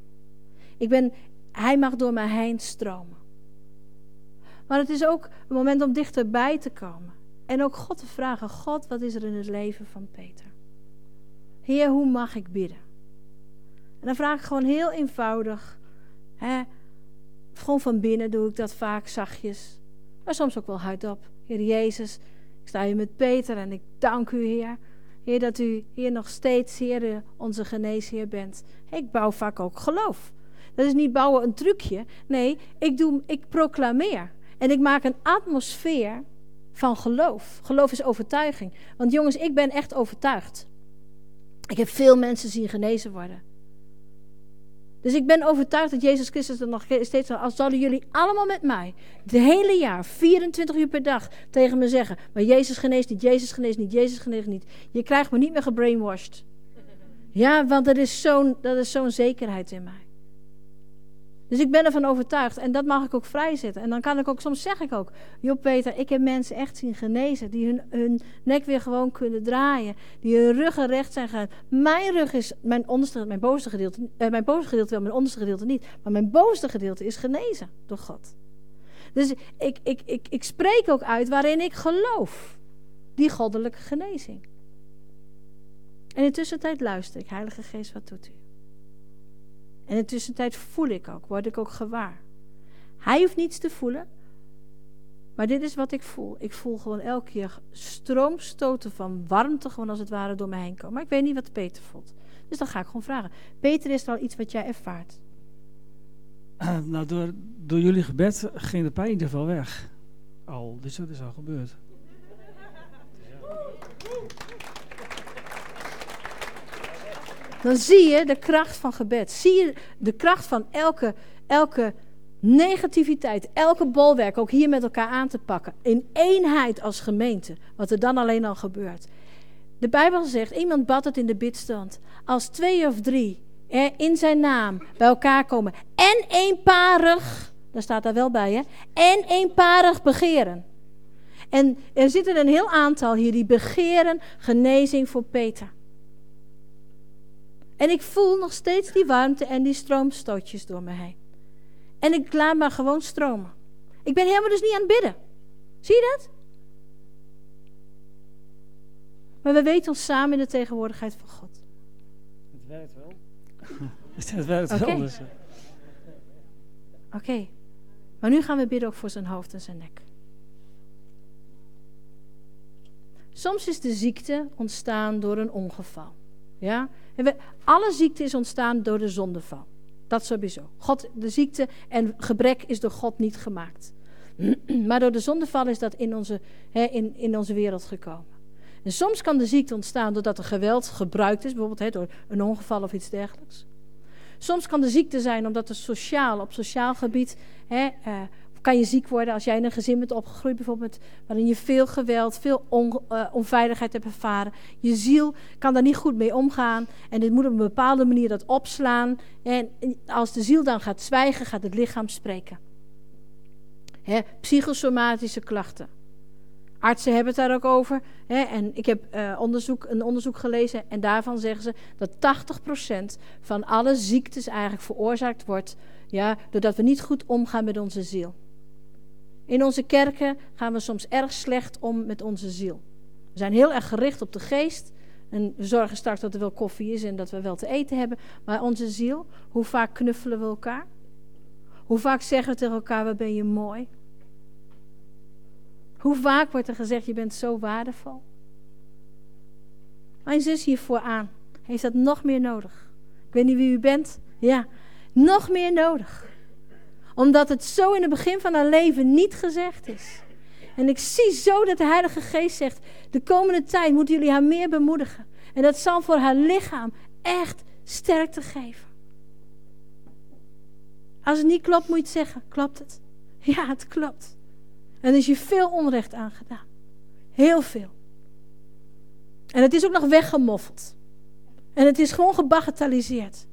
Hij mag door mij heen stromen. Maar het is ook een moment om dichterbij te komen. En ook God te vragen, God, wat is er in het leven van Peter? Heer, hoe mag ik bidden? En dan vraag ik gewoon heel eenvoudig. Gewoon van binnen doe ik dat vaak zachtjes. Maar soms ook wel hardop. Heer Jezus, ik sta hier met Peter en ik dank u, Heer. Heer, dat u hier nog steeds, Heer, onze geneesheer bent. Ik bouw vaak ook geloof. Dat is niet bouwen een trucje. Nee, ik proclameer. En ik maak een atmosfeer van geloof. Geloof is overtuiging. Want jongens, ik ben echt overtuigd. Ik heb veel mensen zien genezen worden. Dus ik ben overtuigd dat Jezus Christus er nog steeds zal. Als zouden jullie allemaal met mij, het hele jaar, 24 uur per dag, tegen me zeggen. Maar Jezus geneest niet, Jezus geneest niet, Jezus geneest niet. Je krijgt me niet meer gebrainwashed. Ja, want dat is zo'n zekerheid in mij. Dus ik ben ervan overtuigd en dat mag ik ook vrijzetten. En dan kan ik ook, soms zeg ik ook, Job Peter, ik heb mensen echt zien genezen. Die hun nek weer gewoon kunnen draaien. Die hun ruggen recht zijn gegaan. Mijn rug is mijn bovenste gedeelte. Mijn bovenste gedeelte wel, mijn onderste gedeelte niet. Maar mijn bovenste gedeelte is genezen door God. Dus ik spreek ook uit waarin ik geloof. Die goddelijke genezing. En in de tussentijd luister ik. Heilige Geest, wat doet u? En in de tussentijd voel ik ook, word ik ook gewaar. Hij hoeft niets te voelen, maar dit is wat ik voel. Ik voel gewoon elke keer stroomstoten van warmte, gewoon als het ware door mij heen komen. Maar ik weet niet wat Peter voelt. Dus dan ga ik gewoon vragen. Peter, is er al iets wat jij ervaart? Nou, door jullie gebed ging de pijn in ieder geval weg. al. Dus dat is al gebeurd. Dan zie je de kracht van gebed. Zie je de kracht van elke negativiteit, elke bolwerk ook hier met elkaar aan te pakken. In eenheid als gemeente. Wat er dan alleen al gebeurt. De Bijbel zegt, iemand bad het in de bidstand. Als 2 of 3 in zijn naam bij elkaar komen. En eenparig, daar staat daar wel bij, hè. En eenparig begeren. En er zitten een heel aantal hier die begeren genezing voor Peter. En ik voel nog steeds die warmte en die stroomstootjes door me heen. En ik laat maar gewoon stromen. Ik ben helemaal dus niet aan het bidden. Zie je dat? Maar we weten ons samen in de tegenwoordigheid van God. Het werkt wel. Het werkt wel. Dus. Oké. Maar nu gaan we bidden ook voor zijn hoofd en zijn nek. Soms is de ziekte ontstaan door een ongeval. Ja? Alle ziekte is ontstaan door de zondeval. Dat sowieso. De ziekte en gebrek is door God niet gemaakt. Maar door de zondeval is dat in onze wereld gekomen. En soms kan de ziekte ontstaan doordat er geweld gebruikt is. Bijvoorbeeld door een ongeval of iets dergelijks. Soms kan de ziekte zijn omdat er op sociaal gebied... kan je ziek worden als jij in een gezin bent opgegroeid, bijvoorbeeld, waarin je veel geweld, veel onveiligheid hebt ervaren. Je ziel kan daar niet goed mee omgaan en dit moet op een bepaalde manier dat opslaan. En als de ziel dan gaat zwijgen, gaat het lichaam spreken. Psychosomatische klachten. Artsen hebben het daar ook over. En ik heb een onderzoek gelezen en daarvan zeggen ze dat 80% van alle ziektes eigenlijk veroorzaakt wordt doordat we niet goed omgaan met onze ziel. In onze kerken gaan we soms erg slecht om met onze ziel. We zijn heel erg gericht op de geest. En we zorgen straks dat er wel koffie is en dat we wel te eten hebben. Maar onze ziel, hoe vaak knuffelen we elkaar? Hoe vaak zeggen we tegen elkaar, wat ben je mooi? Hoe vaak wordt er gezegd, je bent zo waardevol? Mijn zus hier vooraan heeft dat nog meer nodig. Ik weet niet wie u bent. Ja, nog meer nodig. Omdat het zo in het begin van haar leven niet gezegd is. En ik zie zo dat de Heilige Geest zegt, de komende tijd moeten jullie haar meer bemoedigen. En dat zal voor haar lichaam echt sterkte geven. Als het niet klopt, moet je het zeggen. Klopt het? Ja, het klopt. En er is je veel onrecht aangedaan. Heel veel. En het is ook nog weggemoffeld. En het is gewoon gebagatelliseerd.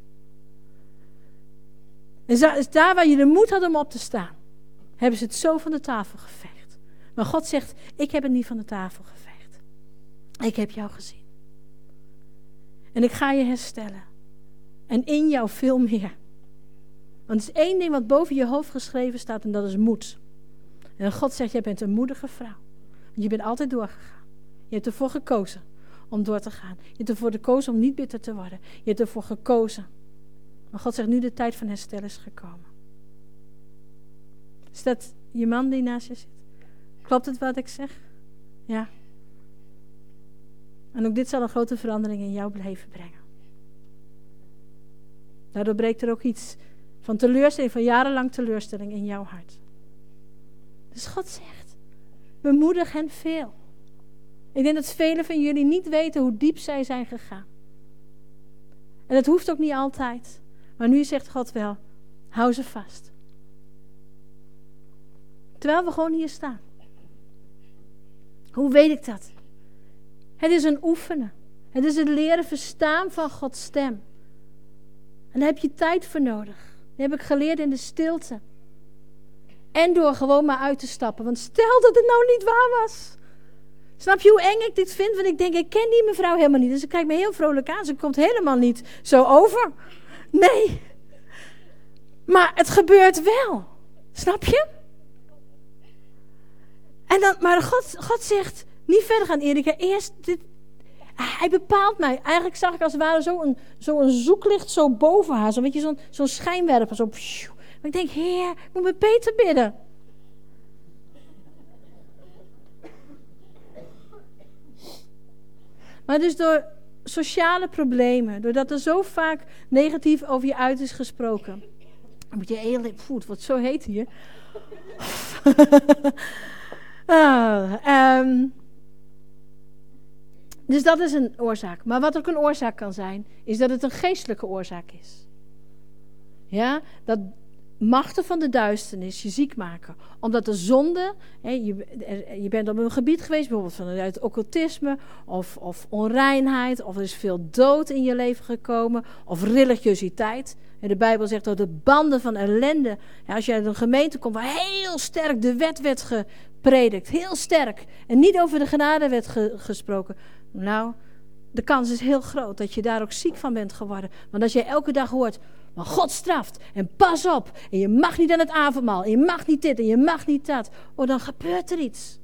En daar waar je de moed had om op te staan, hebben ze het zo van de tafel geveegd. Maar God zegt, ik heb het niet van de tafel geveegd. Ik heb jou gezien. En ik ga je herstellen. En in jou veel meer. Want er is één ding wat boven je hoofd geschreven staat en dat is moed. En God zegt, jij bent een moedige vrouw. Je bent altijd doorgegaan. Je hebt ervoor gekozen om door te gaan. Je hebt ervoor gekozen om niet bitter te worden. Je hebt ervoor gekozen. Maar God zegt, nu de tijd van herstel is gekomen. Is dat je man die naast je zit? Klopt het wat ik zeg? Ja. En ook dit zal een grote verandering in jouw leven brengen. Daardoor breekt er ook iets van teleurstelling, van jarenlang teleurstelling in jouw hart. Dus God zegt, bemoedig hen veel. Ik denk dat velen van jullie niet weten hoe diep zij zijn gegaan. En het hoeft ook niet altijd. Maar nu zegt God wel, hou ze vast. Terwijl we gewoon hier staan. Hoe weet ik dat? Het is een oefenen. Het is het leren verstaan van Gods stem. En daar heb je tijd voor nodig. Dat heb ik geleerd in de stilte. En door gewoon maar uit te stappen. Want stel dat het nou niet waar was. Snap je hoe eng ik dit vind? Want ik denk, ik ken die mevrouw helemaal niet. Dus ik kijk me heel vrolijk aan. Ze komt helemaal niet zo over. Nee. Maar het gebeurt wel. Snap je? En dan, maar God zegt, niet verder gaan Erika. Eerst dit. Hij bepaalt mij. Eigenlijk zag ik als het ware zo'n zoeklicht zo boven haar. Zo'n schijnwerper. Zo. Maar ik denk, Heer, ik moet met Peter bidden. Maar dus door sociale problemen, doordat er zo vaak negatief over je uit is gesproken. Dan moet je heel het wordt zo heet hier. Dus dat is een oorzaak. Maar wat ook een oorzaak kan zijn, is dat het een geestelijke oorzaak is. Ja, dat machten van de duisternis je ziek maken. Omdat de zonde, je bent op een gebied geweest, bijvoorbeeld vanuit occultisme of onreinheid, of er is veel dood in je leven gekomen, of religiositeit. En de Bijbel zegt dat de banden van ellende, als je uit een gemeente komt waar heel sterk de wet werd gepredikt, heel sterk, en niet over de genade werd gesproken, nou, de kans is heel groot dat je daar ook ziek van bent geworden. Want als jij elke dag hoort, maar God straft en pas op en je mag niet aan het avondmaal en je mag niet dit en je mag niet dat, dan gebeurt er iets.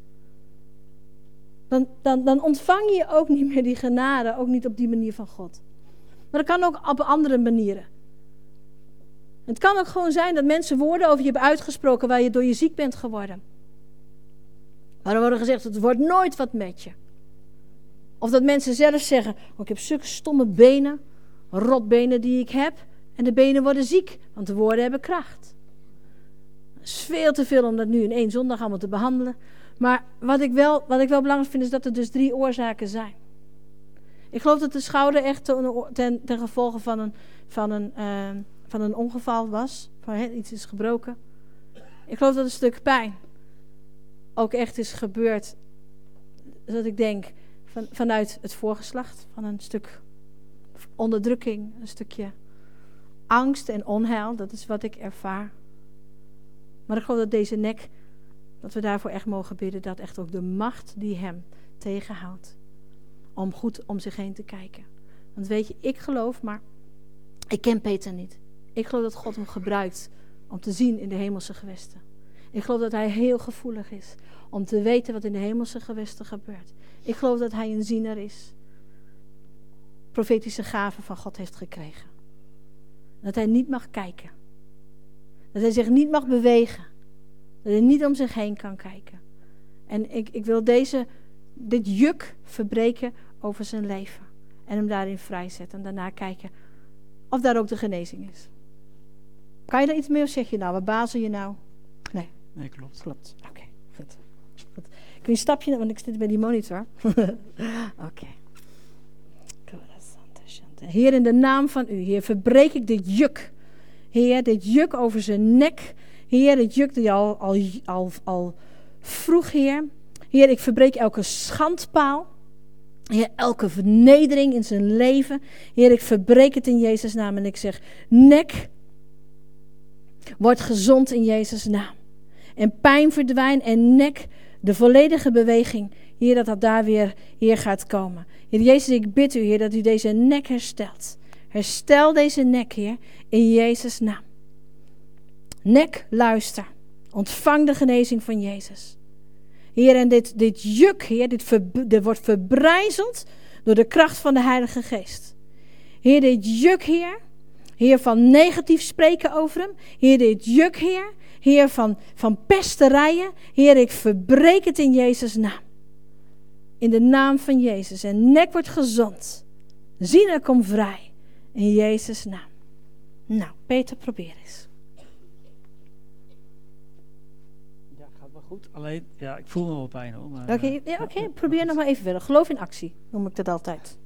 Dan ontvang je ook niet meer die genade, ook niet op die manier van God. Maar dat kan ook op andere manieren. Het kan ook gewoon zijn dat mensen woorden over je hebben uitgesproken waar je door je ziek bent geworden. Maar er wordt gezegd, het wordt nooit wat met je. Of dat mensen zelf zeggen, ik heb zulke stomme benen, rotbenen die ik heb. En de benen worden ziek, want de woorden hebben kracht. Het is veel te veel om dat nu in 1 zondag allemaal te behandelen. Maar wat ik wel belangrijk vind, is dat er dus 3 oorzaken zijn. Ik geloof dat de schouder echt ten gevolge van een ongeval was. Van iets is gebroken. Ik geloof dat een stuk pijn ook echt is gebeurd. Dat ik denk, vanuit het voorgeslacht. Van een stuk onderdrukking, een stukje angst en onheil, dat is wat ik ervaar. Maar ik geloof dat deze nek, dat we daarvoor echt mogen bidden, dat echt ook de macht die hem tegenhoudt, om goed om zich heen te kijken. Want weet je, ik geloof, maar ik ken Peter niet. Ik geloof dat God hem gebruikt om te zien in de hemelse gewesten. Ik geloof dat hij heel gevoelig is om te weten wat in de hemelse gewesten gebeurt. Ik geloof dat hij een ziener is. Profetische gaven van God heeft gekregen. Dat hij niet mag kijken. Dat hij zich niet mag bewegen. Dat hij niet om zich heen kan kijken. En ik wil dit juk verbreken over zijn leven. En hem daarin vrijzetten. En daarna kijken of daar ook de genezing is. Kan je daar iets mee of zeg je nou, wat bazel je nou? Nee, klopt. Klopt. Oké, goed. Kun je een stapje, want ik zit bij die monitor. Oké. Heer, in de naam van u, Heer, verbreek ik dit juk. Heer, dit juk over zijn nek. Heer, dit juk die al vroeg, Heer. Heer, ik verbreek elke schandpaal. Heer, elke vernedering in zijn leven. Heer, ik verbreek het in Jezus' naam. En ik zeg, nek, word gezond in Jezus' naam. En pijn verdwijnt en nek, de volledige beweging. Heer, dat daar weer, Heer, gaat komen. Heer Jezus, ik bid u, Heer, dat u deze nek herstelt. Herstel deze nek, Heer, in Jezus' naam. Nek, luister. Ontvang de genezing van Jezus. Heer, en dit juk, Heer, dit wordt verbrijzeld door de kracht van de Heilige Geest. Heer, dit juk, Heer, van negatief spreken over hem. Heer, dit juk, Heer, van pesterijen. Heer, ik verbreek het in Jezus' naam. In de naam van Jezus. En nek wordt gezond. Ziener komt vrij. In Jezus' naam. Nou, Peter, probeer eens. Ja, gaat wel goed. Alleen, ja, ik voel nog wel pijn hoor. Oké, probeer nog maar even verder. Geloof in actie, noem ik dat altijd.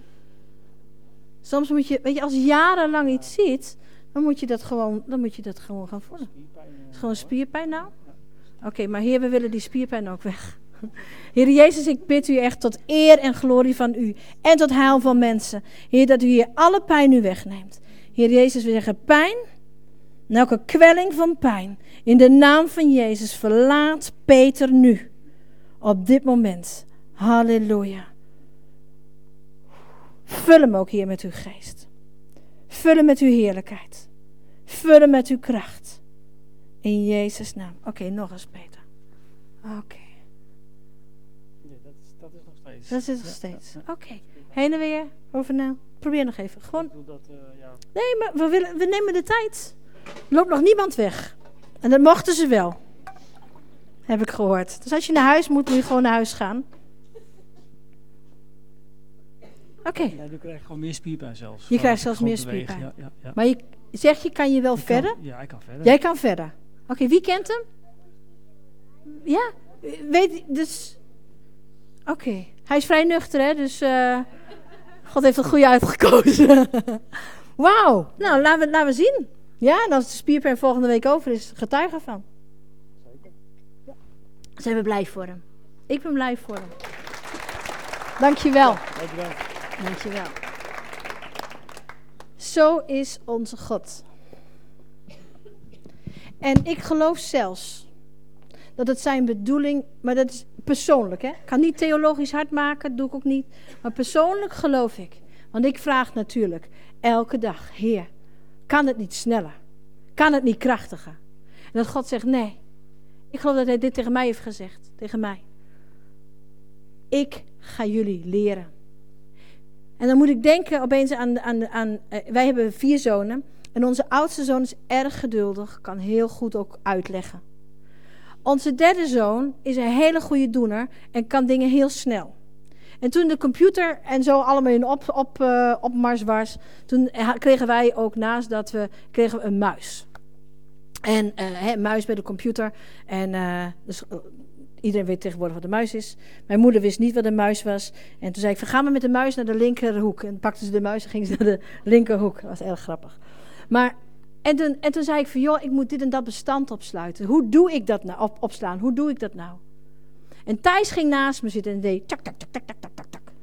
Soms moet je, weet je, als je jarenlang iets ziet, dan moet je dat gewoon gaan voelen. Is gewoon spierpijn nou? Oké, maar Heer, we willen die spierpijn ook weg. Heer Jezus, ik bid u echt tot eer en glorie van u en tot heil van mensen. Heer, dat u hier alle pijn nu wegneemt. Heer Jezus, we zeggen pijn en elke kwelling van pijn. In de naam van Jezus, verlaat Peter nu. Op dit moment. Halleluja. Vul hem ook, Heer, met uw geest. Vul hem met uw heerlijkheid. Vul hem met uw kracht. In Jezus' naam. Oké, nog eens, Peter. Oké. Nee, dat is nog steeds. Dat is nog steeds. Oké. Heen en weer. Over nou. Probeer nog even. Gewoon. Nee, maar we nemen de tijd. Er loopt nog niemand weg. En dat mochten ze wel. Heb ik gehoord. Dus als je naar huis moet je gewoon naar huis gaan. Oké. Ja, nu krijg je gewoon meer spierpijn zelfs. Je krijgt zelfs meer spierpijn. Ja. Maar kan je wel verder? Ja, ik kan verder. Jij kan verder. Oké, wie kent hem? Ja? Dus... Oké. Hij is vrij nuchter, hè? Dus God heeft het goede uitgekozen. Wauw. Nou, laten we zien. Ja, en als de spierpijn volgende week over is, getuige ervan. Ja. Zijn we blij voor hem. Ik ben blij voor hem. Dankjewel. Dankjewel. Zo is onze God. En ik geloof zelfs dat het zijn bedoeling, maar dat is persoonlijk, hè? Ik kan niet theologisch hard maken, dat doe ik ook niet. Maar persoonlijk geloof ik. Want ik vraag natuurlijk elke dag, Heer, kan het niet sneller? Kan het niet krachtiger? En dat God zegt, nee. Ik geloof dat hij dit tegen mij heeft gezegd. Tegen mij. Ik ga jullie leren. En dan moet ik denken opeens aan wij hebben 4 zonen. En onze oudste zoon is erg geduldig. Kan heel goed ook uitleggen. Onze 3e zoon is een hele goede doener. En kan dingen heel snel. En toen de computer en zo allemaal in opmars was. Toen kregen wij ook naast dat we kregen een muis. En een muis bij de computer. En dus... Iedereen weet tegenwoordig wat de muis is. Mijn moeder wist niet wat een muis was. En toen zei ik, ga maar met de muis naar de linkerhoek. En pakten ze de muis en gingen ze naar de linkerhoek. Dat was erg grappig. Maar, en toen zei ik van, joh, ik moet dit en dat bestand opsluiten. Hoe doe ik dat nou? Opslaan, hoe doe ik dat nou? En Thijs ging naast me zitten en deed tak, tak, tak, tak, tak, tak, tak, tak.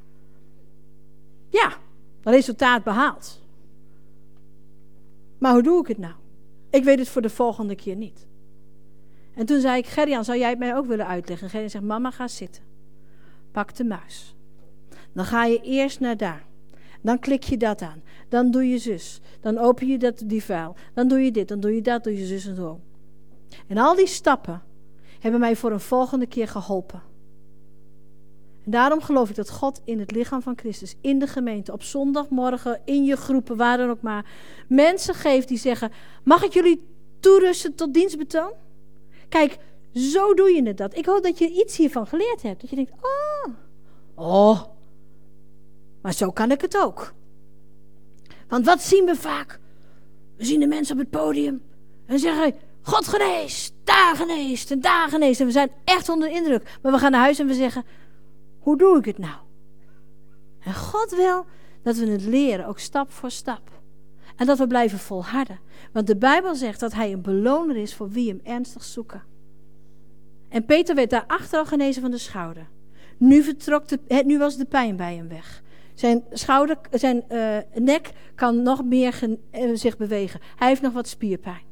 Ja, resultaat behaald. Maar hoe doe ik het nou? Ik weet het voor de volgende keer niet. En toen zei ik, Gerjan, zou jij het mij ook willen uitleggen? En Gerjan zegt, mama, ga zitten. Pak de muis. Dan ga je eerst naar daar. Dan klik je dat aan. Dan doe je zus. Dan open je die file. Dan doe je dit, dan doe je dat, doe je zus en zo. En al die stappen hebben mij voor een volgende keer geholpen. En daarom geloof ik dat God in het lichaam van Christus, in de gemeente, op zondagmorgen, in je groepen, waar dan ook maar, mensen geeft die zeggen, mag ik jullie toerusten tot dienstbetoon? Kijk, zo doe je het dat. Ik hoop dat je iets hiervan geleerd hebt. Dat je denkt, oh, maar zo kan ik het ook. Want wat zien we vaak? We zien de mensen op het podium en zeggen, God geneest, daar geneest en daar geneest. En we zijn echt onder de indruk. Maar we gaan naar huis en we zeggen, hoe doe ik het nou? En God wil dat we het leren, ook stap voor stap. En dat we blijven volharden. Want de Bijbel zegt dat hij een beloner is voor wie hem ernstig zoeken. En Peter werd daarachter al genezen van de schouder. Nu was de pijn bij hem weg. Zijn nek kan nog meer zich bewegen. Hij heeft nog wat spierpijn.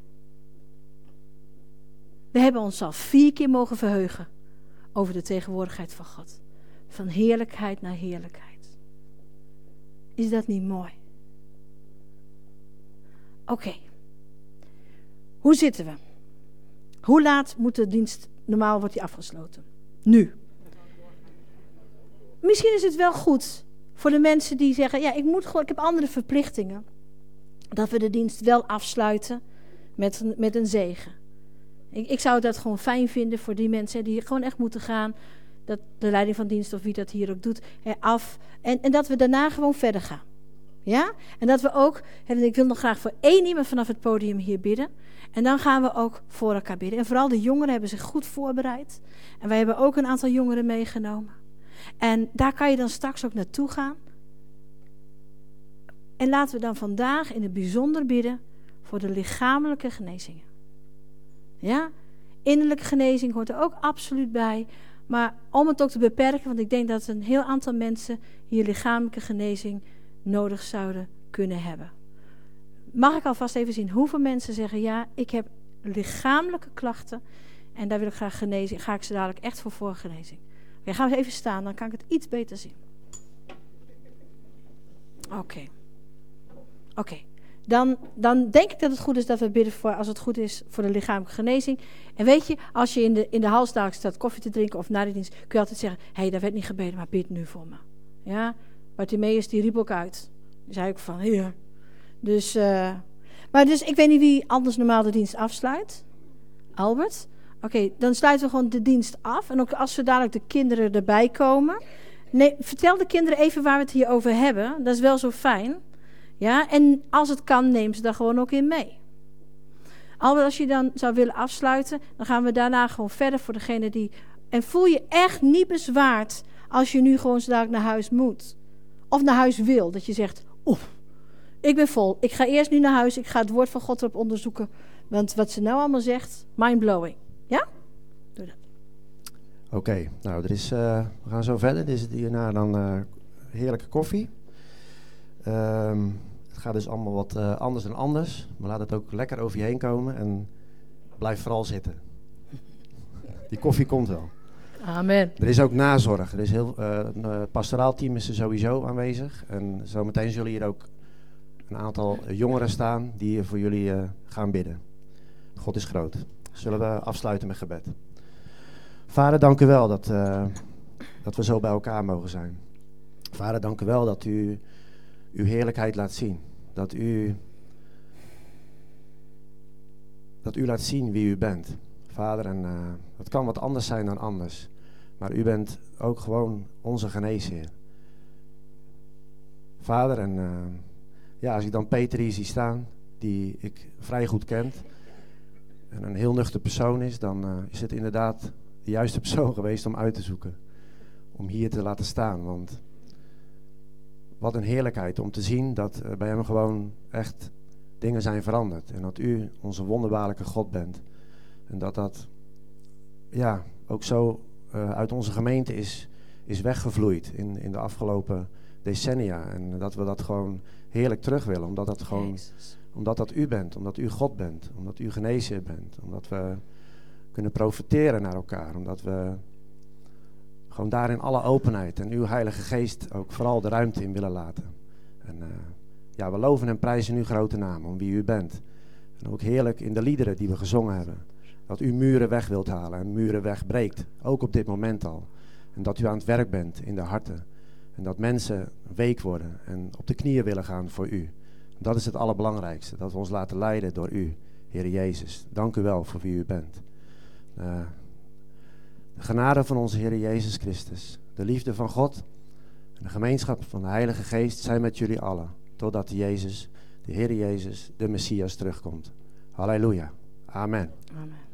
We hebben ons al 4 keer mogen verheugen over de tegenwoordigheid van God. Van heerlijkheid naar heerlijkheid. Is dat niet mooi? Oké. Hoe zitten we? Hoe laat moet de dienst, normaal wordt die afgesloten? Nu. Misschien is het wel goed voor de mensen die zeggen, ja, ik heb andere verplichtingen. Dat we de dienst wel afsluiten met een zegen. Ik zou dat gewoon fijn vinden voor die mensen die gewoon echt moeten gaan. Dat de leiding van dienst of wie dat hier ook doet, af. En dat we daarna gewoon verder gaan. Ja? En dat we ook, ik wil nog graag voor 1 iemand vanaf het podium hier bidden. En dan gaan we ook voor elkaar bidden. En vooral de jongeren hebben zich goed voorbereid. En wij hebben ook een aantal jongeren meegenomen. En daar kan je dan straks ook naartoe gaan. En laten we dan vandaag in het bijzonder bidden voor de lichamelijke genezingen. Ja? Innerlijke genezing hoort er ook absoluut bij. Maar om het ook te beperken, want ik denk dat een heel aantal mensen hier lichamelijke genezing nodig zouden kunnen hebben. Mag ik alvast even zien hoeveel mensen zeggen, ja, ik heb lichamelijke klachten en daar wil ik graag genezing. Ga ik ze dadelijk echt voor genezing. Oké, gaan we even staan, dan kan ik het iets beter zien. Oké. Dan denk ik dat het goed is dat we bidden voor, als het goed is, voor de lichamelijke genezing. En weet je, als je in de hal staat koffie te drinken of na de dienst, kun je altijd zeggen, hé, daar werd niet gebeden, maar bid nu voor me. Ja, Bartimaeus die riep ook uit. Die zei ook van, Heer. Dus ik weet niet wie anders normaal de dienst afsluit. Albert? Oké, dan sluiten we gewoon de dienst af. En ook als we dadelijk de kinderen erbij komen. Nee, vertel de kinderen even waar we het hier over hebben. Dat is wel zo fijn. Ja, en als het kan, neem ze daar gewoon ook in mee. Albert, als je dan zou willen afsluiten, dan gaan we daarna gewoon verder voor degene die... En voel je echt niet bezwaard als je nu gewoon zo dadelijk naar huis moet. Of naar huis wil, dat je zegt, ik ben vol. Ik ga eerst nu naar huis, ik ga het woord van God erop onderzoeken. Want wat ze nou allemaal zegt, mindblowing. Ja? Doe dat. Oké, nou, we gaan zo verder. Dit is hierna dan heerlijke koffie. Het gaat dus allemaal wat anders dan anders. Maar laat het ook lekker over je heen komen en blijf vooral zitten. Die koffie komt wel. Amen. Er is ook nazorg. Er is het pastoraal team is er sowieso aanwezig. En zometeen zullen hier ook een aantal jongeren staan die voor jullie gaan bidden. God is groot. Zullen we afsluiten met gebed. Vader, dank u wel dat we zo bij elkaar mogen zijn. Vader, dank u wel dat u uw heerlijkheid laat zien. Dat u laat zien wie u bent. Vader, en dat kan wat anders zijn dan anders. Maar u bent ook gewoon onze geneesheer. Vader, en als ik dan Peter hier zie staan, die ik vrij goed ken, en een heel nuchter persoon is, dan is het inderdaad de juiste persoon geweest om uit te zoeken. Om hier te laten staan, want wat een heerlijkheid om te zien dat bij hem gewoon echt dingen zijn veranderd. En dat u onze wonderbaarlijke God bent. En dat ook zo uit onze gemeente is weggevloeid in de afgelopen decennia. En dat we dat gewoon heerlijk terug willen. Omdat dat u bent, omdat u God bent, omdat u geneesheer bent. Omdat we kunnen profiteren naar elkaar. Omdat we gewoon daar in alle openheid en uw Heilige Geest ook vooral de ruimte in willen laten. En we loven en prijzen uw grote naam om wie u bent. En ook heerlijk in de liederen die we gezongen hebben. Dat u muren weg wilt halen en muren wegbreekt. Ook op dit moment al. En dat u aan het werk bent in de harten. En dat mensen week worden en op de knieën willen gaan voor u. Dat is het allerbelangrijkste. Dat we ons laten leiden door u, Heer Jezus. Dank u wel voor wie u bent. De genade van onze Heer Jezus Christus. De liefde van God. En de gemeenschap van de Heilige Geest zijn met jullie allen. Totdat de Heer Jezus, de Messias terugkomt. Halleluja. Amen. Amen.